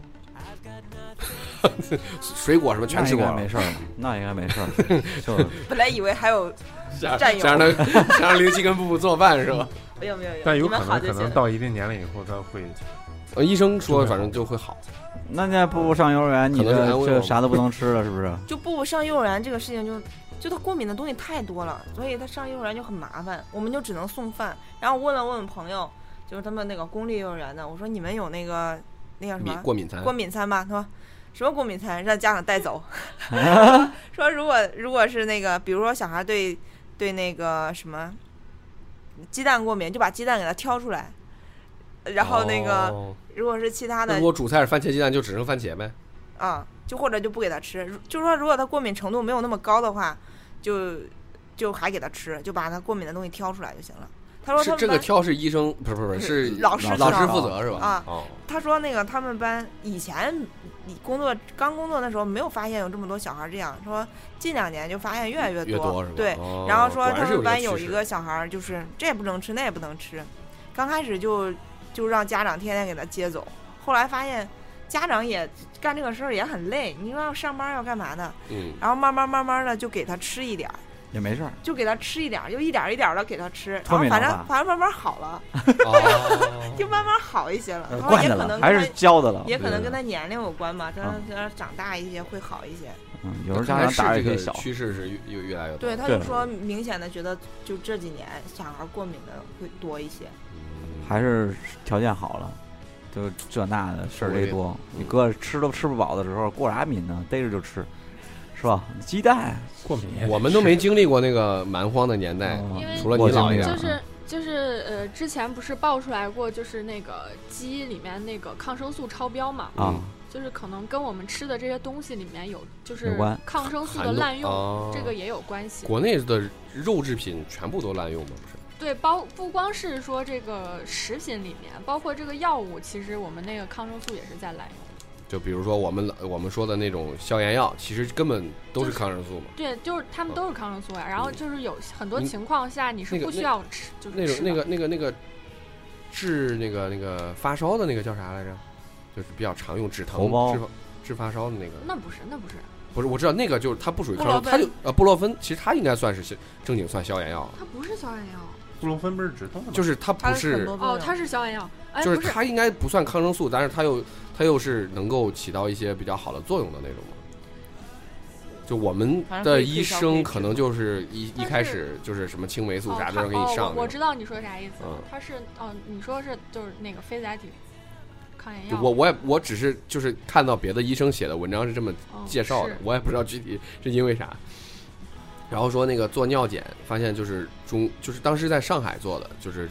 A: 水果什么全吃过了，
B: 没事儿，那应该没事儿。就
C: 本来以为还有战友，
A: 想让07跟布布做饭是吧？
C: 没有，
E: 但有可能到一定年龄以后他会，
A: 医生说反正就会好。
B: 那在布布上幼儿园，你这啥都不能吃了，是不是？
C: 就布布上幼儿园这个事情就他过敏的东西太多了，所以他上幼儿园就很麻烦，我们就只能送饭。然后问了朋友，就是他们那个公立幼儿园的，我说你们有那个什么
A: 过敏餐
C: 吗？他说什么过敏餐让家长带走。说如果是那个，比如说小孩对那个什么鸡蛋过敏，就把鸡蛋给他挑出来，然后那个如果是其他的，
A: 如果主菜是番茄鸡蛋，就只剩番茄呗。
C: 就或者就不给他吃，就是说如果他过敏程度没有那么高的话，就还给他吃，就把他过敏的东西挑出来就行了。他说
A: 是这个挑是医生不是
C: 老师
A: 负责是吧？
C: 他说那个他们班以前刚工作的时候没有发现有这么多小孩这样，说近2年就发现越来越多
A: 是吧？
C: 对，然后说他们班有一个小孩就是这也不能吃那也不能吃，刚开始就让家长天天给他接走，后来发现家长也干这个事儿也很累，你说要上班要干嘛的？然后慢慢的就给他吃一点
B: 也没事儿，
C: 就给他吃一点，就一点的给他吃，然后反正慢慢好了，就慢慢好一些了。
B: 惯的了，还是教的了，
C: 也可能跟他年龄有关吧，他长大一些会好一些。
B: 有时候家长胆儿也可以小。
A: 趋势是越来越多。
C: 对，他就说明显的觉得就这几年小孩过敏的会多一些。
B: 还是条件好了，就这那的事儿这多。你哥吃都吃不饱的时候，过啥敏呢？逮着就吃。是吧？鸡蛋
E: 过敏，
A: 我们都没经历过那个蛮荒的年代，除了你姥爷。
D: 就是之前不是爆出来过，就是那个鸡里面那个抗生素超标嘛？就是可能跟我们吃的这些东西里面有就是抗生素的滥用，这个也有关系。
A: 国内的肉制品全部都滥用吗？不是？
D: 对，不光是说这个食品里面，包括这个药物，其实我们那个抗生素也是在滥用。
A: 就比如说我们说的那种消炎药，其实根本都是抗生素嘛。
D: 对，就是他们都是抗生素呀。然后就是有很多情况下你是不需要吃，就是
A: 那个治那个发烧的那个叫啥来着？就是比较常用止疼治发烧的那个。
D: 那不是。
A: 不是，我知道那个就是它不属于抗生素，它就布洛芬，其实它应该算是正经算消炎药。
D: 它不是消炎药。
E: 布洛芬不是止痛的吗？
A: 就是它不是
D: 它是消炎药，
A: 就是它应该不算抗生素，但是它又是能够起到一些比较好的作用的那种。就我们的医生可能就是一开始就是什么青霉素啥的给你上。
D: 我知道你说啥意思，它是你说是就是那个非甾体抗炎药。
A: 我只是就是看到别的医生写的文章是这么介绍的，我也不知道具体是因为啥。然后说那个做尿检发现就是当时在上海做的，就是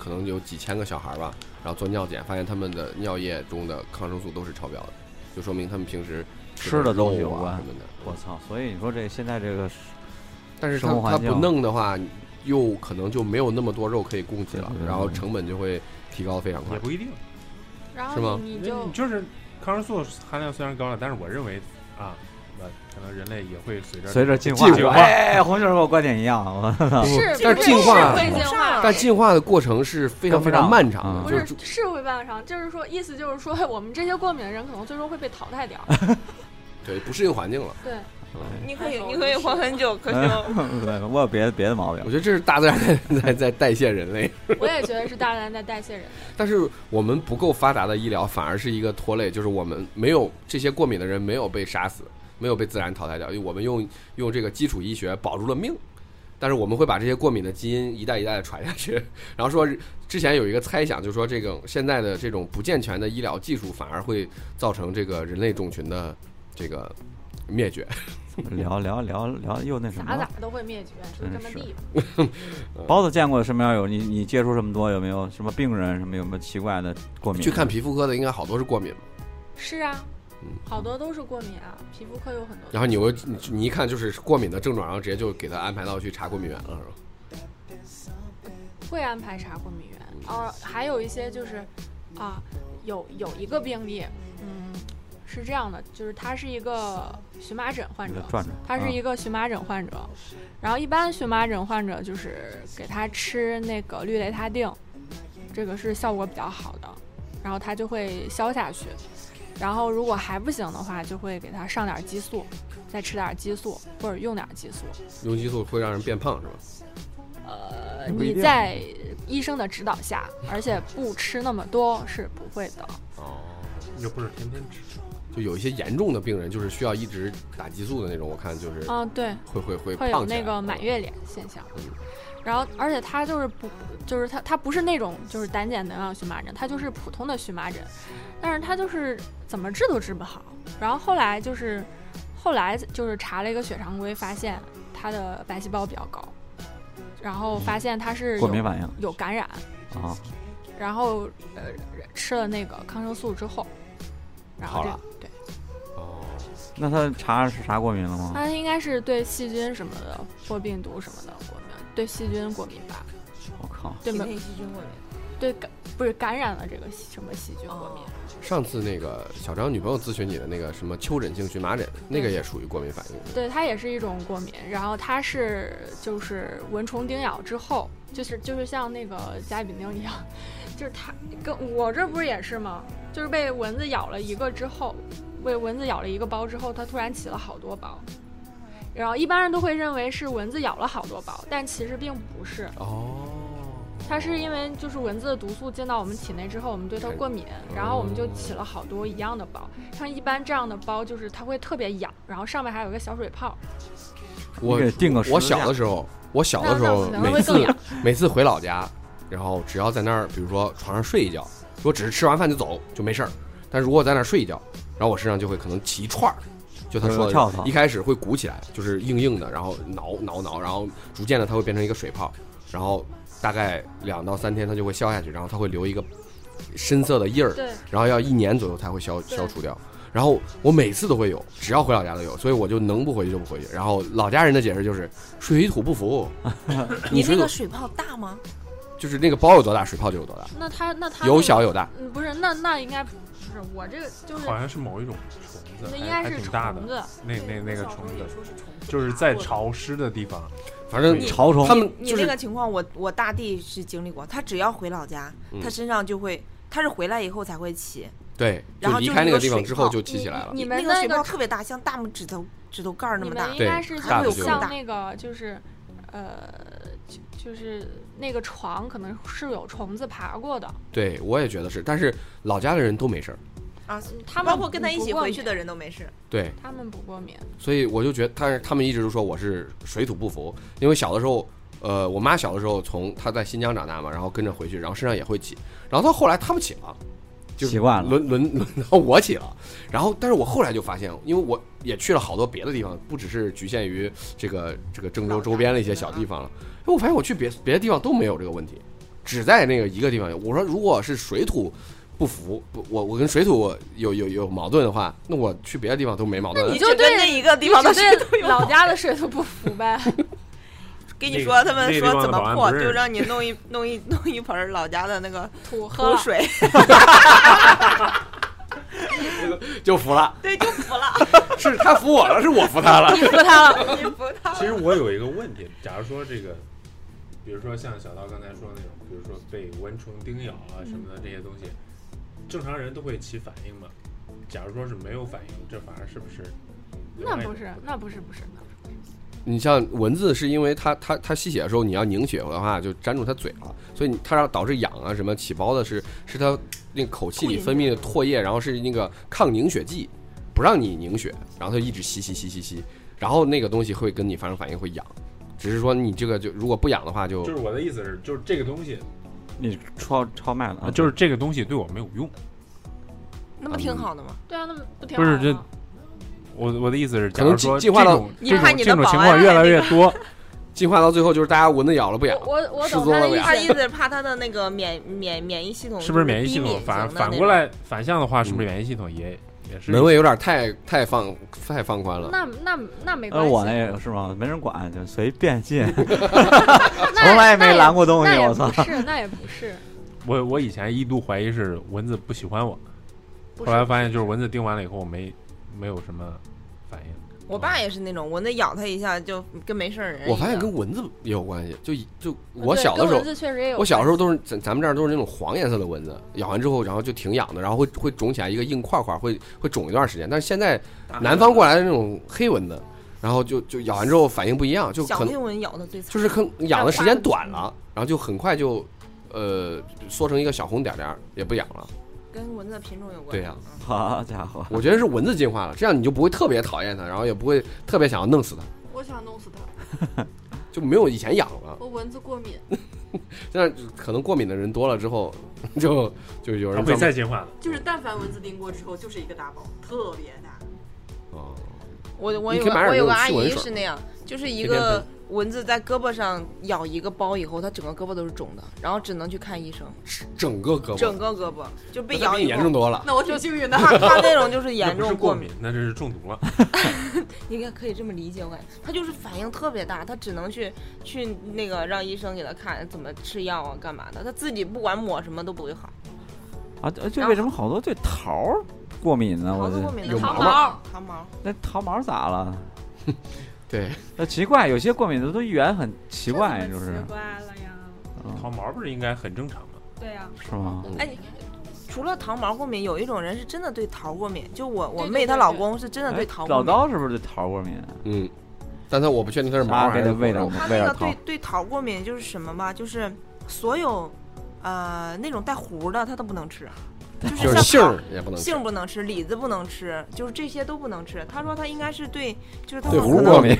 A: 可能有几千个小孩吧，然后做尿检，发现他们的尿液中的抗生素都是超标的，就说明他们平时
B: 吃的东西有
A: 关什么的。
B: 我操！所以你说这现在这个，
A: 但是他不弄的话，又可能就没有那么多肉可以供给了，然后成本就会提高非常快。
E: 也不一定。
D: 然后
A: 是吗？
D: 你
E: 就是抗生素含量虽然高了，但是我认为啊，可能人类也会
B: 随着进化。
A: 哎，
B: 红姐跟我观点一样，
D: 是，
A: 但是进化
D: 会进化，
A: 但进化的过程是非常非常漫长
D: 的，是会漫长，就是说意思就是说我们这些过敏的人可能最终会被淘汰掉。
A: 对，不适应环境了。
D: 对。
C: 你可以活很久，可是
B: 我有别的毛病。
A: 我觉得这是大自然在代谢人类。
D: 我也觉得是大自然在代谢人类。
A: 但是我们不够发达的医疗反而是一个拖累，就是我们没有这些过敏的人没有被杀死，没有被自然淘汰掉，因为我们用这个基础医学保住了命。但是我们会把这些过敏的基因一代一代的传下去，然后说之前有一个猜想，就是说这个现在的这种不健全的医疗技术反而会造成这个人类种群的这个灭绝。
B: 聊又那什么，
D: 咋都会灭绝，就这么地。
B: 包子见过什么样？你接触这么多，有没有什么病人什么有没有奇怪的过敏？
A: 去看皮肤科的应该好多是过敏吧？
D: 是啊，好多都是过敏啊，皮肤科有很多。
A: 然后你一看就是过敏的症状，然后直接就给他安排到去查过敏源了，是吧？
D: 会安排查过敏源，还有一些就是有一个病例，是这样的，就是他是一个荨麻疹患者，他是一个荨麻疹患者，然后一般荨麻疹患者就是给他吃那个氯雷他定，这个是效果比较好的，然后他就会消下去，然后如果还不行的话，就会给他上点激素，再吃点激素或者用点激素。
A: 用激素会让人变胖是吧？
D: 你在医生的指导下，而且不吃那么多是不会的。
E: 又不是天天吃。
A: 就有一些严重的病人，就是需要一直打激素的那种，我看就是
D: 对，
A: 会
D: 有那个满月脸现象。然后而且他就是他不是那种就是单碱能量荨麻疹，他就是普通的荨麻疹，但是他就是怎么治都治不好。然后后来就是查了一个血常规，发现他的白细胞比较高，然后发现他是
B: 过敏反应，
D: 有感染
B: 啊。
D: 然后吃了那个抗生素之后，然后
A: 好了。
D: 对。
B: 那他查是啥过敏了吗？
D: 他应该是对细菌什么的或病毒什么的过敏，对细菌过敏吧。
B: 我靠，
D: 对
C: 体内细菌过敏。
D: 对，不是感染了这个什么细菌过敏。
A: 上次那个小张女朋友咨询你的那个什么丘疹性荨麻疹，那个也属于过敏反应。
D: 对，它也是一种过敏，然后它是就是蚊虫叮咬之后，就是像那个甲乙丙丁一样，就是它跟我这不是也是吗？就是被蚊子咬了一个之后。被蚊子咬了一个包之后，它突然起了好多包，然后一般人都会认为是蚊子咬了好多包，但其实并不是。它是因为就是蚊子的毒素进到我们体内之后，我们对它过敏，然后我们就起了好多一样的包。像一般这样的包，就是它会特别痒，然后上面还有一个小水泡。
A: 我小的时候每次回老家，然后只要在那儿，比如说床上睡一觉，如果只是吃完饭就走就没事儿，但如果在那儿睡一觉，然后我身上就会可能起一串儿，就他说的一开始会鼓起来，就是硬硬的，然后挠，然后逐渐的它会变成一个水泡，然后大概2到3天它就会消下去，然后它会留一个深色的印儿，然后要1年左右才会消除掉。然后我每次都会有，只要回老家都有，所以我就能不回去就不回去。然后老家人的解释就是水土不服。
C: 你那个水泡大吗？
A: 就是那个包有多大，水泡就有多大。
D: 那它
A: 有小有大。
D: 不是，那应该不是我这个就是
E: 好像是某一种虫子，
D: 那应该是
E: 挺大的。那个虫子，就是在潮湿的地方，
A: 反正
B: 潮虫。
C: 你那个情况，我大弟是经历过，他只要回老家，他身上就会，他是回来以后才会起。
A: 对，
C: 然后
A: 离开那个地方之后就起来了。
D: 你们
C: 那个水泡特别大，像大拇指头盖那么大。
D: 应该是像那个就是就是那个床可能是有虫子爬过的。
A: 对，我也觉得是，但是老家的人都没事儿
C: 啊，
D: 他们
C: 包括跟他一起回去的人都没事。
A: 对，
D: 他们不过敏。
A: 所以我就觉得他们一直都说我是水土不服，因为小的时候，我妈小的时候她在新疆长大嘛，然后跟着回去，然后身上也会起，然后到后来她不起了。就
B: 习惯了，
A: 轮到我起了，然后但是我后来就发现，因为我也去了好多别的地方，不只是局限于这个郑州周边的一些小地方了，因为我发现我去别的地方都没有这个问题， 只在那个一个地方有。我说如果是水土不服，我跟水土有矛盾的话，那我去别的地方都没矛盾。
D: 你就对
C: 那一个地方的水土有
D: 老家的水土不服呗。
C: 跟你说，他们说怎么破，就让你弄一盆老家的那个
D: 土
C: 水，
A: 就服了。
C: 对，就服了。
A: 是他服我了，是我服他了。
D: 你服他了，
C: 你服他了。
E: 其实我有一个问题，假如说这个，比如说像小刀刚才说的那种，比如说被蚊虫叮咬啊什么的这些东西，正常人都会起反应嘛。假如说是没有反应，这反而是不是？
D: 那不是。
A: 你像蚊子，是因为它吸血的时候，你要凝血的话，就粘住它嘴了，所以它导致痒啊什么起包的是它那个口气里分泌的唾液，然后是那个抗凝血剂，不让你凝血，然后它一直吸，然后那个东西会跟你发生反应，会痒。只是说你这个就如果不痒的话，就是
E: 我的意思是，就是这个东西，
B: 你超卖了，
E: 就是这个东西对我没有用，
C: 那不挺好的吗？
D: 对啊，那不挺好的吗？
E: 不是这。我的意思是，
A: 可能进化到
E: 这种情况越来越多，
A: 进化到最后就是大家蚊子咬了不痒。
D: 我懂他的意思，
C: 他意思是怕他的那个免疫系统
E: 是不是免疫系统反过来反向的话，是不是免疫系统也是
A: 门卫有点太放宽了？
D: 那没关系。
B: 我那个是吗？没人管，就随便进，从来没拦过东西。我操，
D: 那也不是。
E: 我以前一度怀疑是蚊子不喜欢我，后来发现就是蚊子叮完了以后我没有什么反应。
C: 我爸也是那种蚊子咬他一下就跟没事人一样。
A: 我发现跟蚊子也有关系，就我小的时候，
D: 蚊子确实也有。
A: 我小时候都是咱们这儿都是那种黄颜色的蚊子，咬完之后然后就挺痒的，然后会肿起来一个硬块块，会肿一段时间。但是现在南方过来的那种黑蚊子，然后就咬完之后反应不一样，就
C: 小黑蚊咬的最惨，
A: 就是痒的时间短了，然后就很快就缩成一个小红点点，也不痒了。
C: 跟蚊子的品种有关。
A: 对呀，
B: 好家伙！
A: 我觉得是蚊子进化了，这样你就不会特别讨厌它，然后也不会特别想要弄死它。
F: 我想弄死它，
A: 就没有以前痒了。
F: 我蚊子过敏。
A: 现在可能过敏的人多了之后，就有人
E: 会再进化的。
F: 就是但凡蚊子叮过之后，就是一个大包，特别大。
A: 哦，
C: 我有个阿姨是那样，就是一个蚊子在胳膊上咬一个包以后，它整个胳膊都是肿的，然后只能去看医生。
A: 整个胳膊
C: 就被咬以后
A: 严重多了。
F: 那我挺幸运的。
C: 他那种就是严重
E: 过敏，那这是中毒了。
C: 应该可以这么理解，我感觉他就是反应特别大，他只能去那个让医生给他看怎么吃药啊，干嘛的，他自己不管抹什么都不会好。
B: 啊，这为什么好多对桃过敏呢？我
A: 有
C: 桃
A: 毛，
B: 那桃毛咋了？
A: 对，
B: 那奇怪，有些过敏的都语言很奇怪，就是。
D: 奇怪了呀。
E: 桃毛不是应该很正常吗？
D: 对呀。
B: 是吗？
C: 哎，除了桃毛过敏，有一种人是真的对桃过敏，就我妹她老公是真的对桃过敏。
B: 老刀是不是对桃过敏？
A: 嗯，但我不确定他是毛还是
B: 味道。
C: 他那个对桃过敏就是什么吧？就是所有那种带核的他都不能吃。
A: 就是杏也不能吃，
C: 杏不能吃，李子不能吃，就是这些都不能吃。他说他应该是对
A: 核过敏。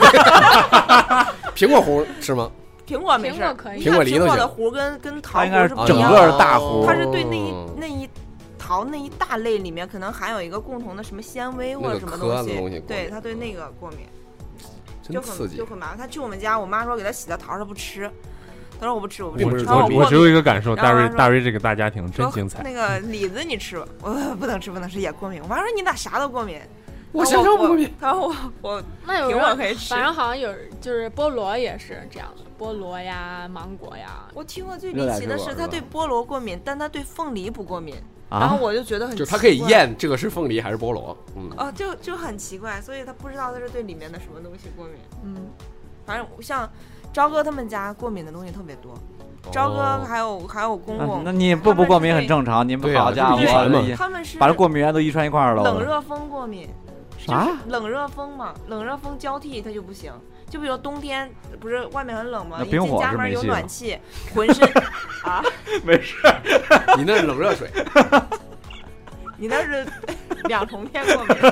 A: 苹果核吃吗？
C: 苹果没事，
A: 苹果梨都行。
C: 苹果的核跟桃核是不一
B: 整
C: 样
B: 个大核。
C: 它是对那一桃那一大类里面可能含有一个共同的什么纤维或者什么东西，对他对那个过敏，
A: 真刺激，
C: 就很麻烦。他去我们家，我妈说给他洗的桃他不吃。他说我不吃。
E: 我只有一个感受，大瑞这个大家庭真精彩。
C: 那个李子你吃吧，我不能吃也过敏。我妈说你咋啥都过敏？
A: 我啥都不过敏。
C: 他说我
D: 那有
C: 人可以吃，
D: 反正好像有就是菠萝也是这样的，菠萝呀、芒果呀。
C: 我听过最离奇的是他对菠萝过敏，但他对凤梨不过敏。
B: 啊、
C: 然后我就觉得很奇怪，
A: 就他可以验这个是凤梨还是菠萝。
C: 哦，就很奇怪，所以他不知道他是对里面的什么东西过敏。反正像昭哥他们家过敏的东西特别多。昭哥还有公公，
B: 那你不过敏很正常，你们好家伙，
C: 他们是
B: 把这过敏源都遗传一块了。
C: 冷热风过敏，
B: 啥？
C: 冷热风嘛，冷热风交替它就不行。就比如冬天不是外面很冷吗？一进家门有暖气，浑身啊，
B: 没事，
A: 你那是冷热水，
C: 你那是两重天过敏，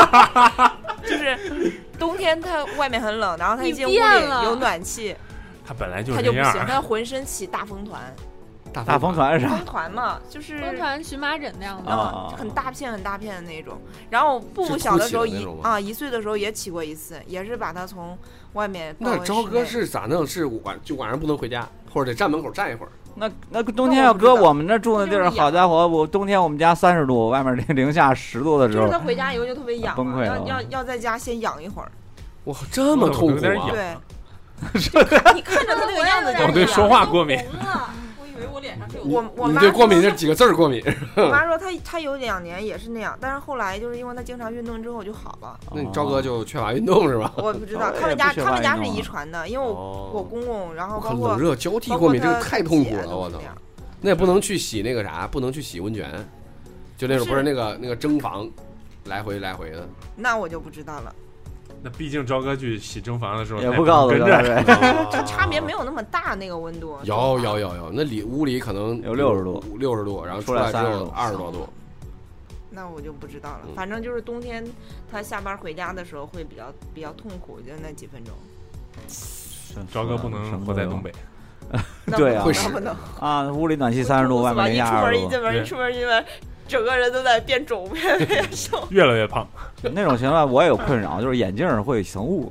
C: 就是冬天它外面很冷，然后它一进屋里有暖气。
E: 他本来就
C: 他就不行，他浑身起大风团。
B: 大风团是啥？
C: 风团嘛，就是
D: 风团荨麻疹那样的，
C: 很大片很大片的那种。然后布布小的时候1岁的时候也起过一次，也是把他从外面。
A: 那昭哥是咋弄？是晚上不能回家，或者得站门口站一会儿。
B: 那冬天要搁我们这住的地儿，好家伙，我冬天我们家30度，外面零下10度的时候，
C: 就是他回家以后就特别痒，
B: 崩溃了，
C: 要在家先养一会儿。
A: 哇，这么痛苦啊！
C: 对，你看着他那个样子，
E: 我对说话过敏。
F: 我以为我脸上是有
C: 我妈
A: 对过敏这几个字过敏。
C: 我妈说她有2年也是那样，但是后来就是因为她经常运动之后就好了。
A: 那你赵哥就缺乏运动是吧？
C: 我不知道，他们家是遗传的，因为我公公，然后包括
A: 冷热交替过敏，这个太痛苦了，我操！那也不能去洗那个啥，不能去洗温泉，就那种不是那个蒸房，来回的。
C: 那我就不知道了。
E: 那毕竟赵哥去洗蒸房的时候
B: 也不告诉他，
C: 它差别没有那么大，那个温度。
A: 有，那屋里可能
B: 有60
A: 度，然后出来之后20多度。
C: 那我就不知道了，反正就是冬天他下班回家的时候会比较痛苦，就那几分钟。
E: 赵哥不能活在东北。
B: 对啊，
A: 会死
B: 啊！屋里暖气30度，外面零下20度。
C: 一出门，整个人都在变肿，变瘦，
E: 越来越胖。
B: 那种情况我也有困扰，就是眼镜会生雾。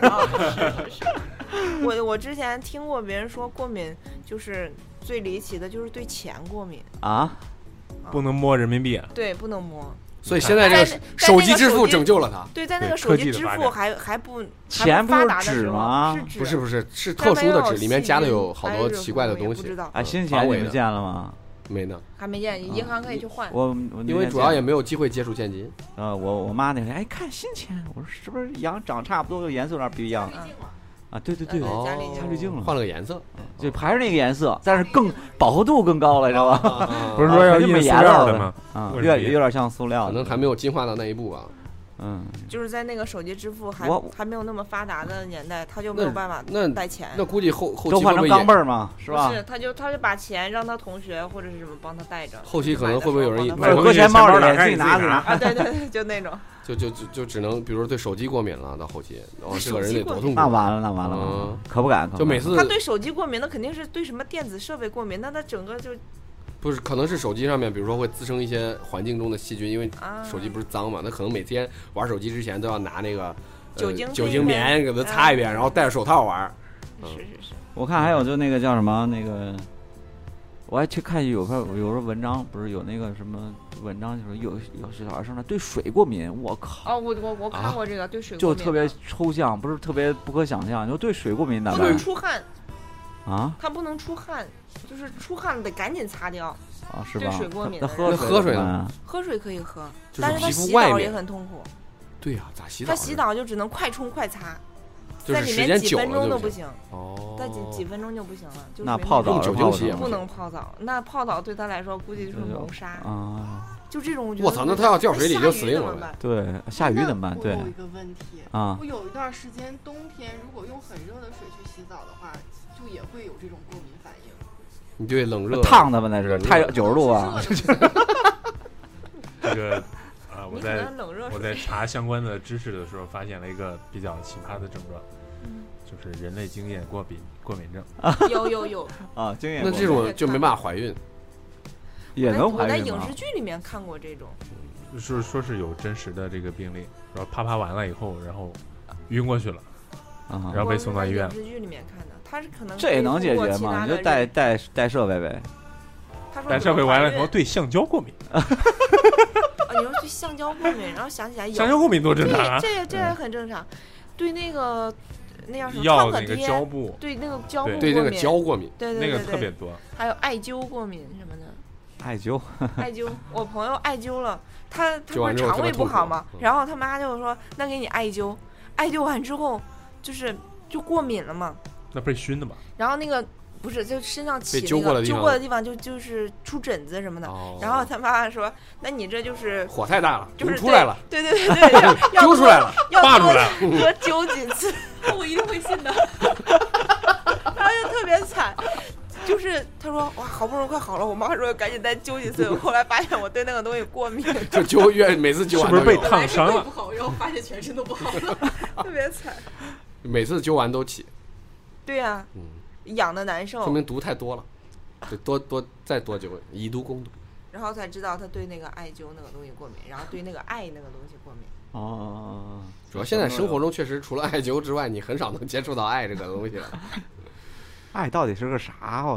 C: 是。我之前听过别人说过敏，就是最离奇的就是对钱过敏
B: 啊，
E: 不能摸人民币啊。
C: 对，不能摸。
A: 所以现在这个手机支付拯救了他。
C: 对，在那个手机支付还不
B: 钱不
C: 发达的
B: 纸吗？
C: 是
A: 纸，不是是特殊的纸，里面加的有好多奇怪的东西。
B: 哎，新钱你们见了吗？
A: 没呢，
C: 还没见，银行可以去换。
B: 我
A: 因为主要也没有机会接触现金。
B: 我妈那天看新钱，我说是不是长差不多，就颜色有点不一样啊？对，加滤镜了，
A: 换了个颜色，
B: 就还是那个颜色，但是更饱和度更高了，知道吧？
E: 不是说要印塑料的吗？
B: 有点像塑料，
A: 可能还没有进化到那一步吧。
C: 就是在那个手机支付还没有那么发达的年代，他就没有办法带钱。
A: 那估计后期
B: 都换成钢镚儿嘛，是吧？
C: 不是，他就把钱让他同学或者是什么帮他带着。
A: 后期可能会不会有人
B: 搁钱包里自己拿
C: 啊？对，就那种。
A: 就只能，比如说对手机过敏了，到后期，然后这个人得多痛苦。
B: 那完了，可不敢。
A: 就每次
C: 他对手机过敏，那肯定是对什么电子设备过敏，那他整个就。
A: 不是，可能是手机上面，比如说会滋生一些环境中的细菌，因为手机不是脏嘛，那可能每天玩手机之前都要拿那个酒精棉给它擦一遍，然后戴着手套玩。
C: 是。
B: 我看还有就那个叫什么那个，我还去看有时候文章，不是有那个什么文章，就是有小孩生的对水过敏，我靠！
C: 我看过这个对水过敏，
B: 就特别抽象，不是特别不可想象，就对水过敏咋办？
C: 不能出汗
B: 啊？
C: 他不能出汗，就是出汗得赶紧擦掉
B: 啊，是吧？
C: 对水过敏，
B: 那
A: 喝水呢？
C: 喝水可以喝，
A: 但
C: 是他洗澡也很痛苦。
A: 对呀，咋洗澡？
C: 他洗澡就只能快冲快擦，
A: 在
C: 里面几分钟都不行。
A: 哦，
C: 在几分钟就不行了。
B: 那泡澡
A: 酒精洗
C: 不能泡澡，那泡澡对他来说估计就是谋杀
B: 啊。
C: 就这种，
A: 我操，那他要掉水里就死定了。
B: 对，下雨怎么办？对。
G: 我有一个问题啊，我有一段时间冬天如果用很热的水去洗澡的话，就也会有这种过敏反应。
A: 你对冷热
B: 烫的吧？那是太90度啊。
E: 这个我在查相关的知识的时候，发现了一个比较奇葩的症状，就是人类经验过敏症。
C: 有
B: 啊，经验。
A: 那这种就没办法怀孕。
B: 也能怀孕吗？
C: 我在影视剧里面看过这种，
E: 说是有真实的这个病例，然后啪完了以后，然后晕过去了，然后被送到医院。
C: 影视剧里面看的，他是可能
B: 这也能解决吗？你就带设备呗。
E: 带设备完了以后对橡胶过敏。
C: 你说对橡胶过敏，然后想起来
E: 橡胶过敏多正常啊。
C: 这也很正常。对那个那叫什么
E: 药那个胶布，
C: 对那个胶布
A: 对那个胶过敏，
C: 对
E: 那个特别多。
C: 还有艾灸过敏什么的。
B: 艾灸，
C: 我朋友艾灸了，他不是肠胃不好嘛，然后他妈就说那给你艾灸，艾灸完之后就过敏了嘛。
E: 那不是熏的吗？
C: 然后那个不是就身上起
A: 那
C: 个灸过的地方就是出疹子什么的，然后他妈妈说那你这就是
A: 火太大了，
C: 就是
A: 出来了，
C: 对，
A: 揪出来了，
C: 拔
A: 出来了，
C: 多灸几次，
F: 我一定会信的。
C: 然后就特别惨。就是他说哇，好不容易快好了，我妈说赶紧再灸几次。后来发现我对那个东西过敏，
A: 就灸每次灸完
E: 是不是被烫伤了？
F: 不好，然后发现全身都不好了，
C: 特别惨。
A: 每次灸完都起。
C: 对呀，痒的难受，
A: 说明毒太多了，就再多灸，以毒攻毒。
C: 然后才知道他对那个艾灸那个东西过敏，然后对那个艾那个东西过敏。
B: 哦，
A: 主要现在生活中确实除了艾灸之外，你很少能接触到艾这个东西了。
B: 艾到底是个啥？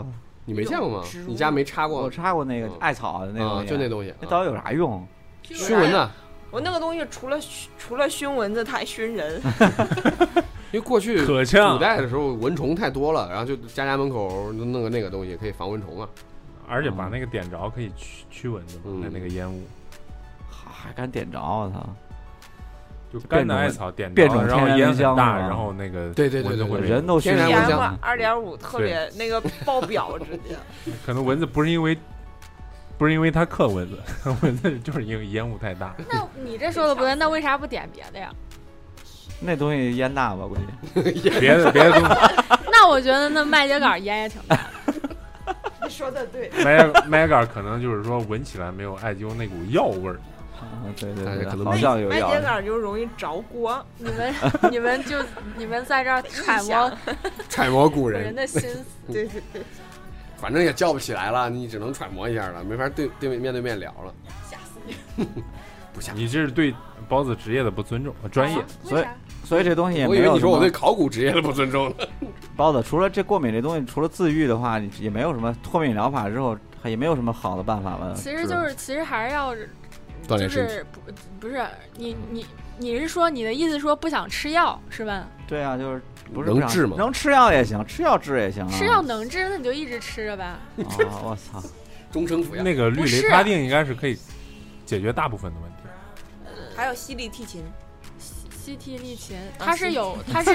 A: 你没见过吗？你家没插过？
B: 我插过那个艾草的那个，
A: 就那东西。
B: 那到底有啥用？
A: 熏蚊子。
C: 我那个东西除了熏蚊子，它还熏人。
A: 因为过去
E: 古
A: 代的时候蚊虫太多了，然后就家门口弄个那个东西可以防蚊虫啊。
E: 而且把那个点着可以驱蚊子嘛，那个烟雾。
B: 还敢点着我操！
E: 就干的艾草点着，
B: 变种
E: 然后烟很大，然后那个
A: 对，
B: 人都熏
A: 天然蚊香
C: 2.5特别那个爆表直接。
E: 可能蚊子不是因为它克蚊子，蚊子就是因为烟雾太大。
D: 那你这说的不对，那为啥不点别的呀？
B: 那东西烟大吧，估计。
E: 别的东西。
D: 那我觉得那麦秸秆烟也挺大。
C: 你说的对。
E: 麦秸秆可能就是说闻起来没有艾灸那股药味儿。
B: 对，
A: 可能
B: 好像有
C: 麦秸秆就容易着锅。
D: 你们在这儿
A: 揣摩古
D: 人的心思。
C: 对。
A: 反正也叫不起来了，你只能揣摩一下了，没法面对面聊了。
C: 吓死你！
A: 不吓。
E: 你这是对包子职业的不尊重，专业。
B: 所以这东西也没有。
A: 我以为你说我对考古职业的不尊重。
B: 包子除了这过敏这东西，除了自愈的话，也没有什么脱敏疗法之后，也没有什么好的办法了。
D: 其实还是要
A: 锻炼身体。
D: 不是你是说你的意思说不想吃药是吧？
B: 对啊，就是不是
A: 能治吗？
B: 能吃药也行，吃药治也行啊。
D: 吃药能治，那你就一直吃着呗。
B: 我操，
A: 终生服药。
E: 那个氯雷他定应该是可以解决大部分的问题。
C: 还有西利替嗪。
D: 西替利嗪，它是有，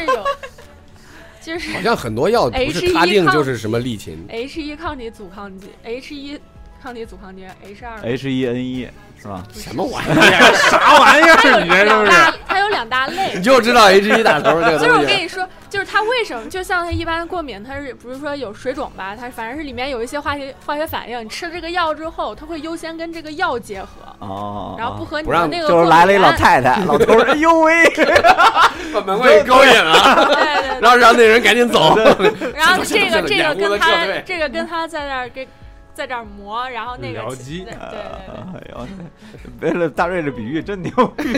D: 就是
A: 好像很多药不是他定就是什么利嗪。
D: H1 抗体阻抗剂 ，H1 抗体阻抗剂
B: ，H1N1 是吧？
A: 什么玩意儿？
E: 啥玩意儿？你这都是？
D: 它有2大类。
A: 你就知道 H1 打头这个东西。
D: 就是我跟你说，就是它为什么，就像它一般过敏，它是不是说有水肿吧？它反正是里面有一些化学反应。你吃了这个药之后，它会优先跟这个药结合。然后不和你的那个
B: 就是来了一老太太，老头儿，哎呦喂，
A: 把门卫给勾引了，
D: 对，
A: 然后让那人赶紧走。
D: 然后这个跟他在这儿磨，然后那个
E: 疗机，
D: 对。
B: 哎呦，为了大瑞的比喻真牛逼，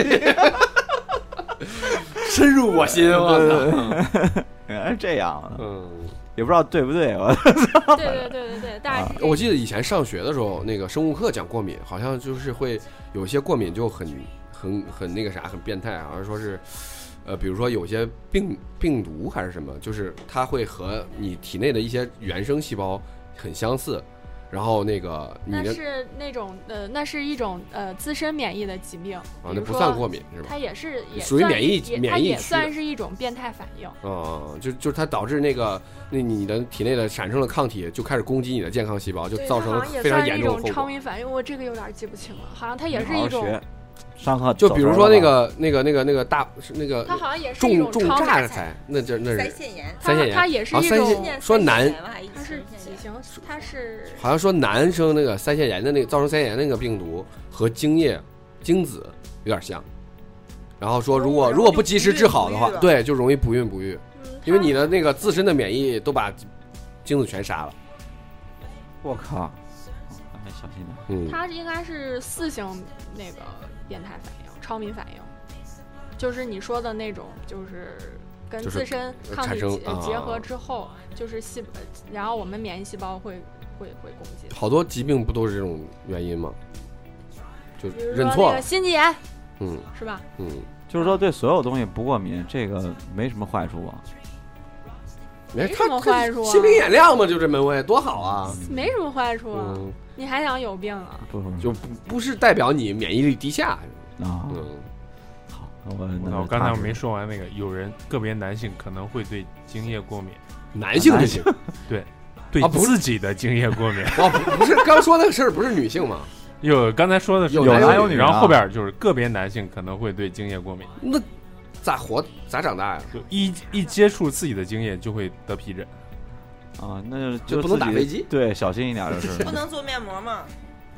A: 深入我心，我操！
B: 原来是这样，也不知道对不对，我
D: 对，大概
A: 我记得以前上学的时候，那个生物课讲过敏，好像就是会有些过敏就很那个啥，很变态，好像说是，比如说有些病毒还是什么，就是它会和你体内的一些原生细胞很相似，然后那个你的
D: 那是那种那是一种自身免疫的疾病
A: 啊，那不算过敏是吧？
D: 它也
A: 属于免疫
D: 它也算是一种变态反应。
A: 就是它导致你的体内的产生了抗体，就开始攻击你的健康细胞，就造成了非常严重的后果。
D: 超敏反应，我这个有点记不清了，好像它也是一种。
B: 上课
A: 就比如说那个大那个，
D: 它好像也是一种
A: 重榨菜，那是
C: 腮腺炎，
D: 它也是一种
A: 说男，
D: 它是几型，它是
A: 好像说男生那个腮腺炎的那个造成腮腺炎那个病毒和精子有点像，然后说如果不及时治好的话，对，就容易不孕不育，因为你的那个自身的免疫都把精子全杀了。
B: 我靠！小心点。
D: 它应该是4型那个变态反应，超敏反应，就是你说的那种，就是跟自身抗体结合之后，就是然后我们免疫细胞会攻击。
A: 好多疾病不都是这种原因吗？就认错了。
D: 心肌炎，是吧？
B: 就是说对所有东西不过敏，这个没什么坏处啊。
D: 没什么坏处啊，
A: 心明眼亮嘛，就这门卫多好啊，
D: 没什么坏处啊。你还想有病啊？
A: 就不是代表你免疫力低下
B: 啊。好，我
E: 刚才我没说完那个，个别男性可能会对精液过敏，
A: 男性就行，
E: 对自己的精液过敏。
A: 不是刚说那个事儿，不是女性吗？
E: 刚才说的是
B: 有男有女，
E: 然后后边就是个别男性可能会对精液过敏。
A: 那咋长大呀？
E: 就一接触自己的精液就会得皮疹。
B: 啊，那
A: 就不能打飞机，
B: 对，小心一点就是。
C: 不能做面膜吗？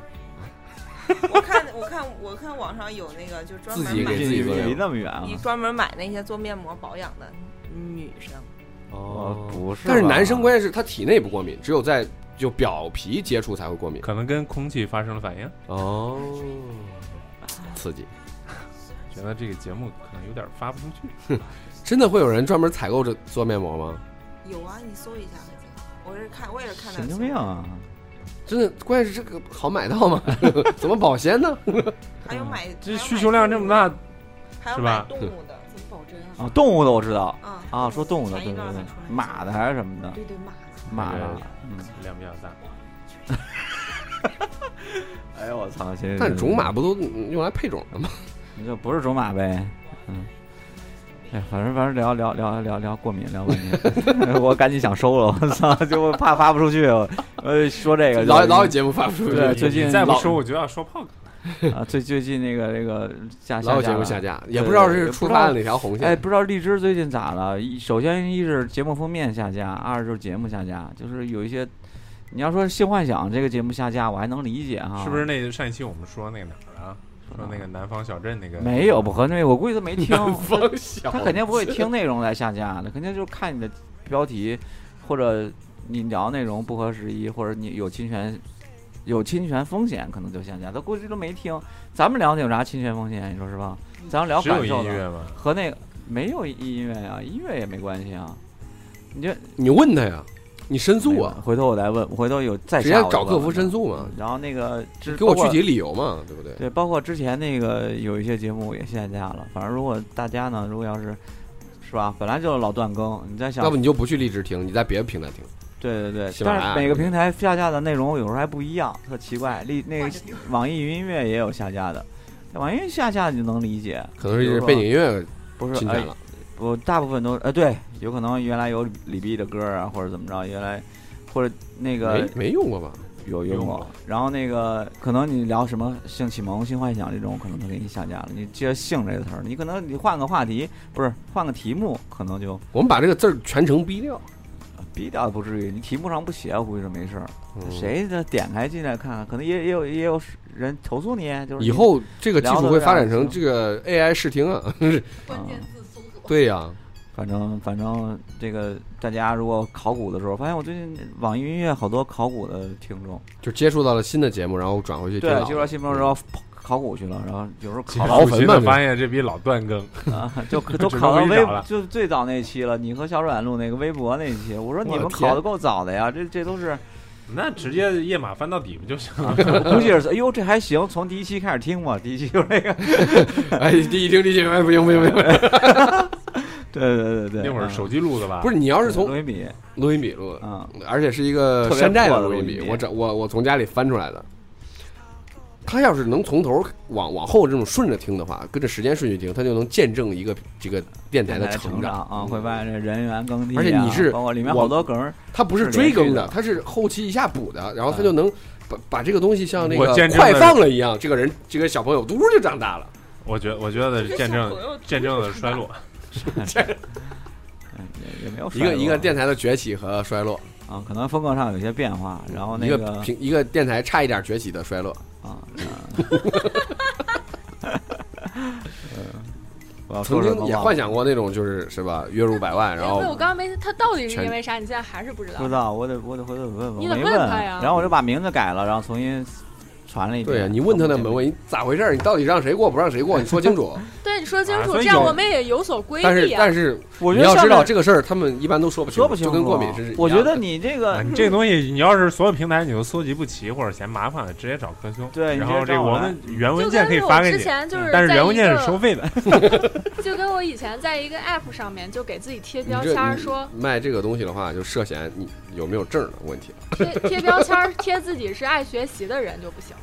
C: 我看网上有那个，就专门
A: 自己
B: 离那么远啊，
C: 你专门买那些做面膜保养的女生。
B: 不是，
A: 但是男生关键是他体内不过敏，只有在就表皮接触才会过敏，
E: 可能跟空气发生了反应。
A: 刺激。
E: 觉得这个节目可能有点发不出去。
A: 真的会有人专门采购着做面膜吗？
C: 有啊，你搜一下。 我也是看的。
B: 神经病啊！
A: 真的，关键是这个好买到吗？怎么保鲜呢？
C: 还有买，
E: 这需求量这么大，
C: 还有买动物的，
F: 怎么保真啊？
B: 啊，动物的我知道。
C: 啊，
B: 说动物的，对，马的还是什么的？
C: 对，
B: 马的，
E: 量比较大。
B: 哎呦我操！
A: 但种马不都用来配种的吗？
B: 你这不是种马呗？哎，反正聊过敏，聊半天，我赶紧想收了，我操，就怕发不出去。说这个
A: 老有节目发不出去。
B: 对，最近
E: 再不收我就要收炮
B: 啊！最近那个下
A: 老有节目下架，也不知道是触发了哪条红线。
B: 哎，不知道荔枝最近咋了？首先一是节目封面下架，二就是节目下架，就是有一些。你要说性幻想这个节目下架，我还能理解哈。
E: 是不是那上一期我们说那个哪儿啊？说那个南方小镇那个
B: 没有不和那个，我估计他没听。
A: 南方小镇
B: 他肯定不会听内容来下架的，肯定就是看你的标题，或者你聊内容不合时宜，或者你有侵权风险，可能就下架。他估计都没听。咱们聊的有啥侵权风险？你说是吧？咱们聊感受的和那个没有音乐呀，音乐也没关系啊。
A: 你问他呀。你申诉啊！
B: 回头我再问，回头有再
A: 直接找客服申诉嘛。
B: 然后那个
A: 给我具体理由嘛，对不对？
B: 对，包括之前那个有一些节目也下架了。反正如果大家呢，如果要是吧，本来就是老断更，你在想，
A: 要不你就不去荔枝听，你在别的平台听。
B: 对，但是每个平台下架的内容有时候还不一样，特奇怪。那个网易云音乐也有下架的，网易云下架你就能理解，
A: 可能是背景音乐
B: 不是
A: 侵权了。
B: 我大部分都对，有可能原来有李碧的歌啊，或者怎么着，原来或者那个
A: 没用过吧？
B: 有用过。然后那个可能你聊什么性启蒙、性幻想这种，可能他给你下架了。你接着性这个词儿，你可能你换个话题，不是换个题目，可能就
A: 我们把这个字儿全程逼掉，
B: 逼掉不至于。你题目上不写，我估计是没事儿。谁的点开进来看，可能也有人投诉你，就是
A: 以后这个技术会发展成这个 AI 视听啊，
G: 关键字搜索。
A: 对呀。
B: 反正这个大家如果考古的时候，发现我最近网易云音乐好多考古的听众，
A: 就接触到了新的节目，然后转回去听。
B: 对，接触到新节目然后考古去了，然后有时候考
A: 老坟们
E: 发现这比老断更
B: 啊，都考到就最早那期了。你和小阮录那个微博那一期，我说你们考的够早的呀，这都是。
E: 那直接页码翻到底不就行了？
B: 我估计是，哎呦，这还行，从第一期开始听嘛，第一期就是那个，
A: 哎，第一期不行。
B: 对，
E: 那会儿手机录的吧？
A: 不是，你要是从
B: 录音笔
A: 录的，而且是一个山寨的录音笔，我从家里翻出来的。他要是能从头往后这种顺着听的话，跟着时间顺序听，他就能见证一个这个电台的成长
B: 啊，会发现这人员更替，
A: 而且你是
B: 包括里面好多梗，
A: 他不是追更的，他是后期一下补的，然后他就能把这个东西像那个快放了一样，这个小朋友嘟就长大了。
E: 我觉得见证了衰落，
B: 也没有
A: 一个电台的崛起和衰落
B: 啊，可能风格上有些变化，然后
A: 一个电台差一点崛起的衰落
B: 啊。
A: 曾经也幻想过那种是吧，月入100万，然后
D: 我刚刚没，他到底是因为啥？你现在还是不知道？
B: 不知道，我得回头问。
D: 你得问他呀。
B: 然后我就把名字改了，然后重新传了一遍。
A: 对呀，你问他那门卫，你咋回事？你到底让谁过不让谁过？你说清楚。
D: 对，你说清楚，这样我们也有所规避。
A: 但是
B: 我
A: 你要知道这个事儿，他们一般都说不清楚，就跟过敏是。
B: 我觉得你这个
E: 这个东西，你要是所有平台你都搜集不齐或者嫌麻烦，直接找科兄。
B: 对，
E: 然后这个我们原文件可以发给你，但是原文件是收费的。
D: 就跟我以前在一个 app 上面就给自己贴标签说
A: 卖这个东西的话，就涉嫌你有没有证的问题。
D: 贴标签贴自己是爱学习的人就不行。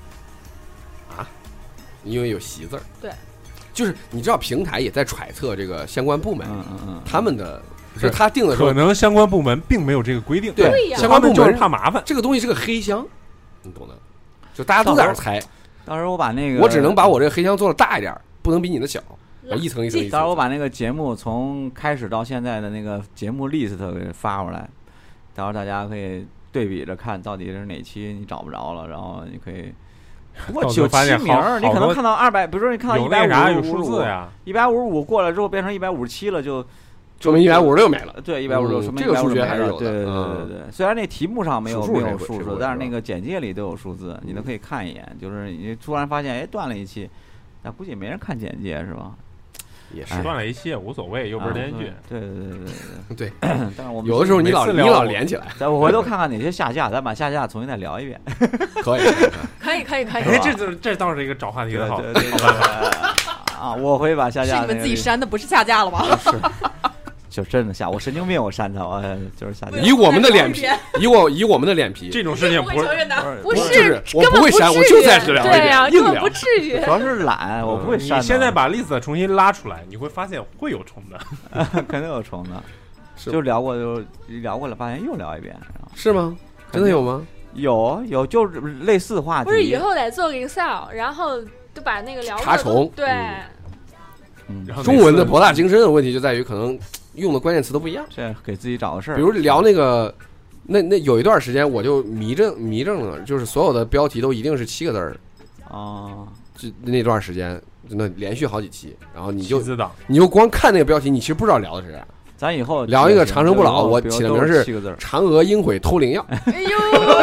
A: 因为有习字儿，
D: 对，
A: 就是你知道平台也在揣测这个相关部门，他们的是他定的时候，
E: 可能相关部门并没有这个规定，
A: 对，相关部门
E: 就是怕麻烦，
A: 这个东西是个黑箱，你懂的，就大家都在那猜。
B: 到时候我把那个，
A: 我只能把我这个黑箱做的大一点，不能比你的小，一层一层。
B: 到时候我把那个节目从开始到现在的那个节目 list 给发出来，到时候大家可以对比着看到底是哪期你找不着了，然后你可以。我97名，你可能看到200，比如说你看到155，
E: 有数字呀
B: ，155过来之后变成157了，就
A: 说明156没了。
B: 对，156说明
A: 这个数学还是有的。
B: 对。虽然那题目上没有数字，但是那个简介里都有数字，你都可以看一眼。就是你突然发现，哎，断了一期，那估计没人看简介是吧？
A: 也是
E: 断了一期也无所谓，又不是连续剧。
A: 对。
B: 但是我们
A: 有的时候你老连起来。
B: 我回头看看哪些下架，咱把下架重新再聊一遍。
A: 可以。
E: 哎，这倒是一个找话题的好办
B: 法啊！我会把下架。
F: 是你们自己删的，不是下架了吧？
B: 是。就真的下我神经病，我删他，我就是下架。
A: 以我们的脸皮，以我们的脸皮，
E: 这种事情
D: 不是
A: 我不会删，我就再聊一遍，
D: 对呀，根本不至于。
B: 主要是懒，我不会删。
E: 你现在把例子重新拉出来，你会发现会有重的，
B: 肯定有重的。就聊过了，发现又聊一遍，
A: 是吗？真的有吗？
B: 有，就是类似话题。
D: 不是，以后得做个 Excel， 然后就把那个聊
A: 查重。
D: 对。
A: 中文的博大精深的问题就在于可能用的关键词都不一样，
B: 这给自己找个事儿。
A: 比如聊那个，那有一段时间我就迷症了，就是所有的标题都一定是7个字儿
B: 啊。
A: 就那段时间，那连续好几期，然后你就光看那个标题，你其实不知道聊的是啥。
B: 咱以后
A: 聊一个长生不老，我起的名是嫦娥阴悔偷灵药。
D: 哎呦，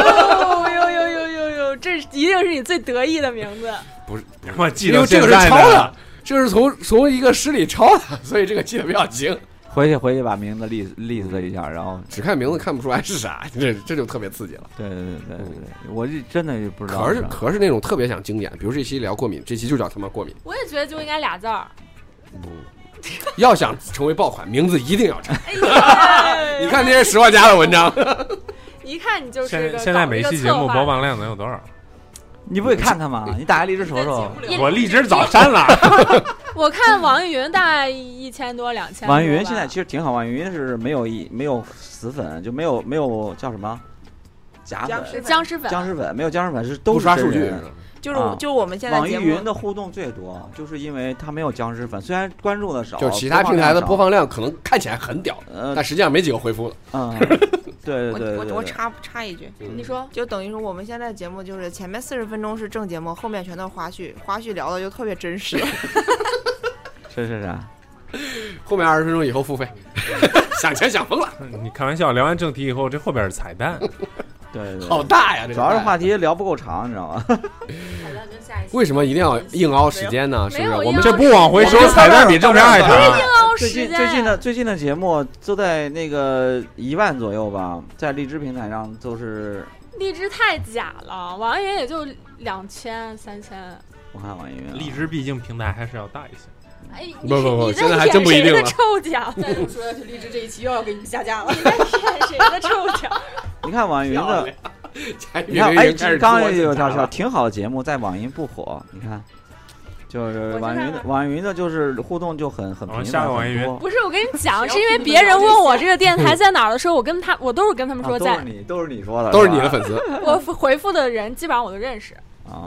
D: 这一定是你最得意的名字。
A: 不是，
E: 我记得
A: 这个是抄的。这是从一个诗里抄的，所以这个记得比较清。
B: 回去把名字例子一下，然后
A: 只看名字看不出来是啥，这就特别刺激了。
B: 对，我真的不知道。
A: 可是那种特别想经典，比如这期聊过敏，这期就叫他妈过敏。
D: 我也觉得就应该俩字儿。
A: 要想成为爆款，名字一定要长。你看那些10万加的文章，
D: 一看你就是个
E: 现在每期节目播放量能有多少？
B: 你不会看看吗？你打开荔枝瞅瞅。
E: 我荔枝早删了。
D: 我看网易云大概1000多2000。
B: 网易云现在其实挺好，网易云是没有死粉，就没有叫什么假粉、
D: 僵尸粉，
B: 没有僵尸粉是都
A: 不刷数据。
C: 就是我们现在
B: 网易云的互动最多，就是因为它没有僵尸粉，虽然关注的少，
A: 就其他平台的播放量可能看起来很屌，但实际上没几个回复
B: 了。对，
C: 我插一句，
D: 你说，
C: 就等于说我们现在节目就是前面40分钟是正节目，后面全都是花絮聊的就特别真实。
B: 是啥？
A: 后面20分钟以后付费，想钱想疯了。
E: 你开玩笑，聊完正题以后，这后边是彩蛋。
B: 对，
A: 好大呀！
B: 主要是话题聊不够长，你知道吗？
A: 为什么一定要硬凹时间呢？是不是？我们
E: 这不往回收，彩蛋比正片还长。
D: 硬凹时间。
B: 最近的节目都在那个1万左右吧，在荔枝平台上都是。
D: 荔枝太假了，网易云也就2000、3000。
B: 我看网易云，
E: 荔枝毕竟平台还是要大一些。
D: 哎，
A: 不，现在还真不一定了。
D: 臭脚！
F: 再这么说下去，荔枝这一期又要给你们下架了。
D: 你在骗谁的臭脚？
B: 你看网易云的，你看刚刚有条挺好的节目，在网易不火。你看，就是网易云的，就是互动就很频繁。
D: 不是，我跟你讲，是因为别人问我这个电台在哪儿的时候，我都是跟他们说在。
B: 都是你说的，
A: 都是你的粉丝。
D: 我回复的人基本上我都认识。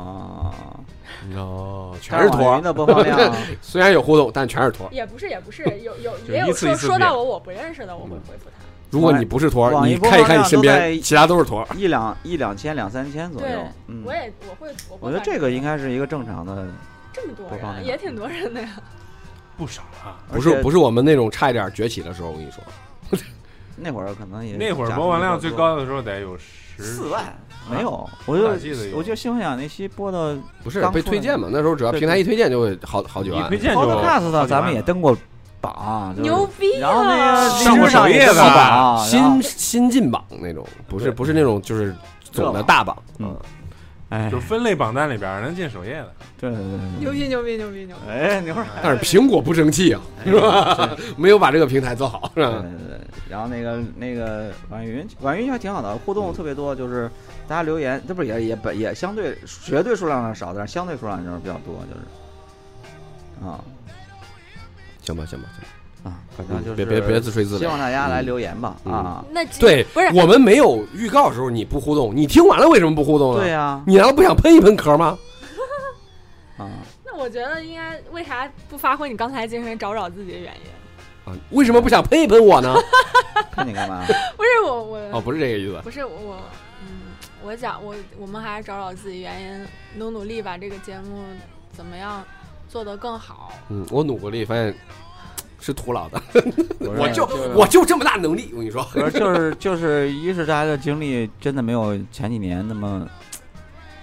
A: 全是托
B: 的播放量，
A: 虽然有互动，但全是托。
D: 也不是，也有说到我不认识的，我会回复他。
A: 如果你不是托，你看一看你身边，其他都是托，
B: 一两千、2、3千左右。
D: 我
B: 觉得这个应该是一个正常的。
D: 这么多人，也挺多人的呀。
E: 不少啊，
A: 不是我们那种差一点崛起的时候，我跟你说，
B: 那会儿可能也
E: 那会儿播放量最高的时候得有
B: 4万。没有，我就新闻享那期播的
A: 不是被推荐嘛？那时候主要平台一推荐就会好几万。
E: 推荐就
B: Podcast 的，咱们也登过榜，
D: 牛逼！
B: 然后那个
E: 上过首页的
B: 榜，
A: 新进榜那种，不是那种就是总的大榜，
E: 就是分类榜单里边能进首页的。
B: 对，
D: 牛逼！
B: 哎，牛！
A: 但是苹果不争气啊，是吧？没有把这个平台做好，是吧？
B: 对。然后那个网易云还挺好的，互动特别多，就是大家留言，这不是也相对绝对数量上少，但是相对数量上比较多，就是行吧，反正就是
A: 别自吹自擂，
B: 希望大家来留言吧
D: 那
A: 对，
D: 不是
A: 我们没有预告的时候你不互动，你听完了为什么不互动呢？
B: 对呀，
A: 你难道不想喷一喷壳吗？
D: 那我觉得应该为啥不发挥你刚才精神找自己的原因？
A: 为什么不想喷一喷我呢？
B: 喷你干嘛？
D: 不是我
A: 不是这个意思。
D: 不是我讲我们还是找自己原因，努力把这个节目怎么样做得更好。
A: 我努过力，发现是徒劳的。我就这么大能力，我跟你说。
B: 就是一是大家的精力真的没有前几年那么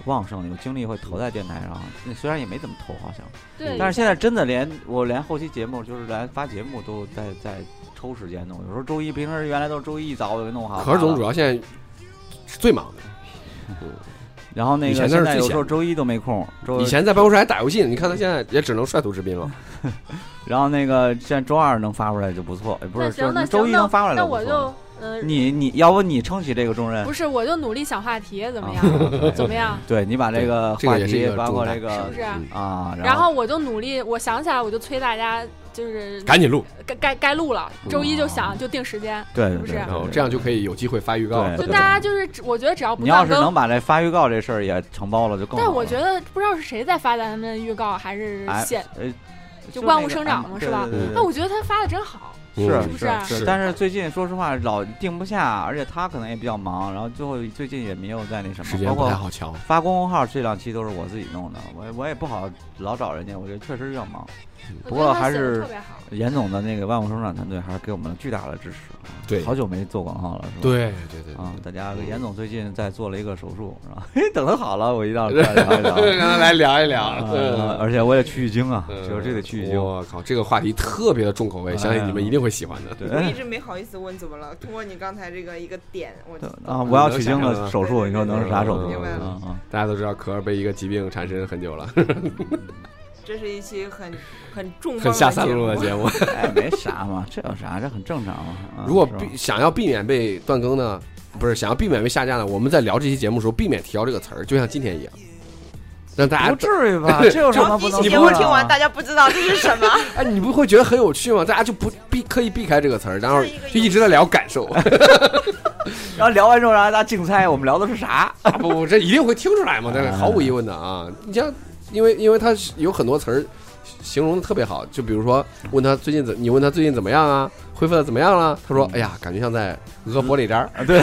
B: 旺盛，有精力会投在电台上。虽然也没怎么投，好像。
D: 对。
B: 但是现在真的连后期节目，就是来发节目都在抽时间弄。有时候周一，平时原来都是周一一早就给弄好。
A: 可是总主要现在是最忙的。
B: 然后那个现在有时候周一都没空。
A: 以前在办公室还打游戏呢，你看他现在也只能率土之滨了。
B: 然后那个现在周二能发出来就不错，不是周一能发出来就不错。那我就。你要不你撑起这个重任？
D: 不是，我就努力想话题，怎么样？怎么样？
B: 对你把这个话题，包括这个，
D: 是不是
B: 啊？
D: 然后我就努力，我想起来我就催大家，就是
A: 赶紧录，
D: 该录了，周一就想就定时间，
B: 对，
D: 是不是？
A: 这样就可以有机会发预告。
D: 就大家就是，我觉得只要不
B: 你要是能把这发预告这事儿也承包了，就更好。
D: 但我觉得不知道是谁在发咱们预告，还是就万物生长嘛，是吧？那我觉得他发的真好。
B: 是，但是最近说实话老定不下，而且他可能也比较忙，然后最近也没有在那什么，
A: 时间不太好瞧。
B: 发公众号这2期都是我自己弄的，我也不好老找人家，我觉得确实比较忙。不过还是严总的那个万物生长团队还是给我们巨大的支持。
A: 对，
B: 好久没做广告了，是吧？
A: 对
B: 啊，大家严总最近在做了一个手术，是吧？等他好了，我一定要聊一聊，
A: 让他来聊一聊。
B: 而且我也去精啊，就是这得去精。
A: 我靠，这个话题特别的重口味，相信你们一定会喜欢的。
C: 我一直没好意思问怎么了，通过你刚才这个一个点，
B: 我要取精的手术，你说能是啥手术？
C: 明白了。
A: 大家都知道可儿被一个疾病缠身很久了。
C: 这是一期很重
A: 很下三路的节目。
B: 哎，没啥嘛，这有啥？这很正常嘛。
A: 如果想要避免被断更呢，不是想要避免被下架呢，我们在聊这期节目的时候避免提到这个词儿，就像今天一样，让大家
B: 不至于吧？这有什么不能？
C: 你不会听完大家不知道这是什么？
A: 哎，你不会觉得很有趣吗？大家就不刻意避开这个词儿，然后就一直在聊感受。
B: 然后聊完之后让大家竞猜我们聊的是啥？
A: 不，这一定会听出来嘛，这是毫无疑问的啊！你像。因为他有很多词儿形容的特别好，就比如说问他最近你问他最近怎么样啊，恢复的怎么样了？他说：“哎呀，感觉像在屙玻璃渣。”对，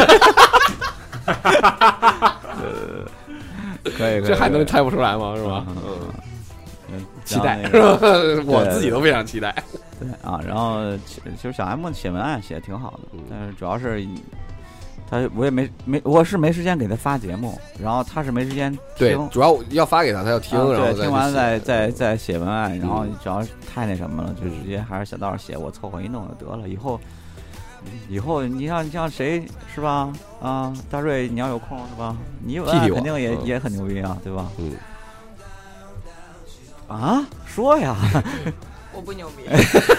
B: 可以，
A: 这还能猜不出来吗？是吧？期待是吧？我自己都非常期待。
B: 对啊，然后其实小 M 写文案写的挺好的，但是主要是。我也我是没时间给他发节目，然后他是没时间听。
A: 对，主要要发给他，他要听，然后
B: 听完再写文案，然后主要是太那什么了，就直接还是小道写，我凑合一弄就得了。以后你像谁是吧？啊，大瑞你要有空是吧？你文案肯定也很牛逼啊，对吧？啊，说呀，
C: 我不牛逼。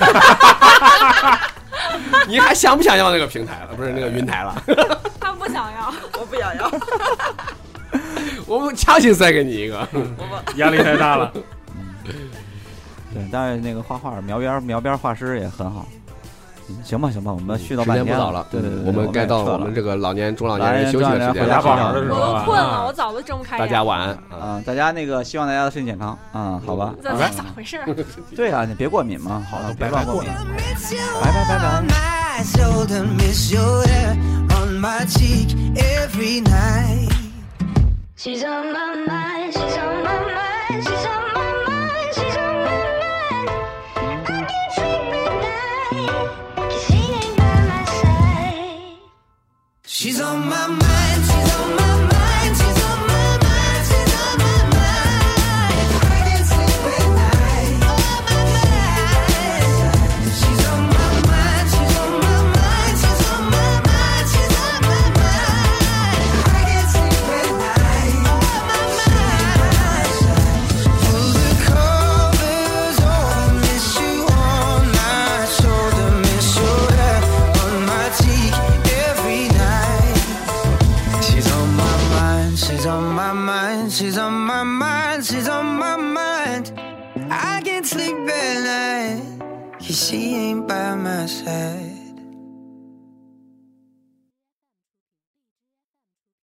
A: 你还想不想要那个平台了？不是那个云台了？
D: 他不想要，
C: 我不想要。
A: 我们强行塞给你一个，
E: 压力太大了。
B: 对，但是那个画画描边画师也很好。行吧，我们续到半天
A: 不早了。
B: 对，
A: 我们该到我们这个中老年人休息的时间，
E: 回家抱孩的时候。
D: 我都困了，我早都睁不开眼。
A: 大家晚安
B: 啊！大家那个希望大家的身体健康啊，好吧？
D: 这咋回事？
B: 对啊，你别过敏嘛，好了，别乱过敏。拜拜。
H: She's on my mind, she's on my mind, she's on my mind, she's on my mind. I can't sleep at night, on my mind. She's on my mind, she's on my mind, she's on my mind, she's on my mind. I can't sleep at night, on my mind. Pull the covers over, miss you on my shoulder, miss your hair on my cheek every night. She's on my mind, she's on my mind, she's on my mind, she's on my mind. I can't sleep at night, 'cause she ain't by my side.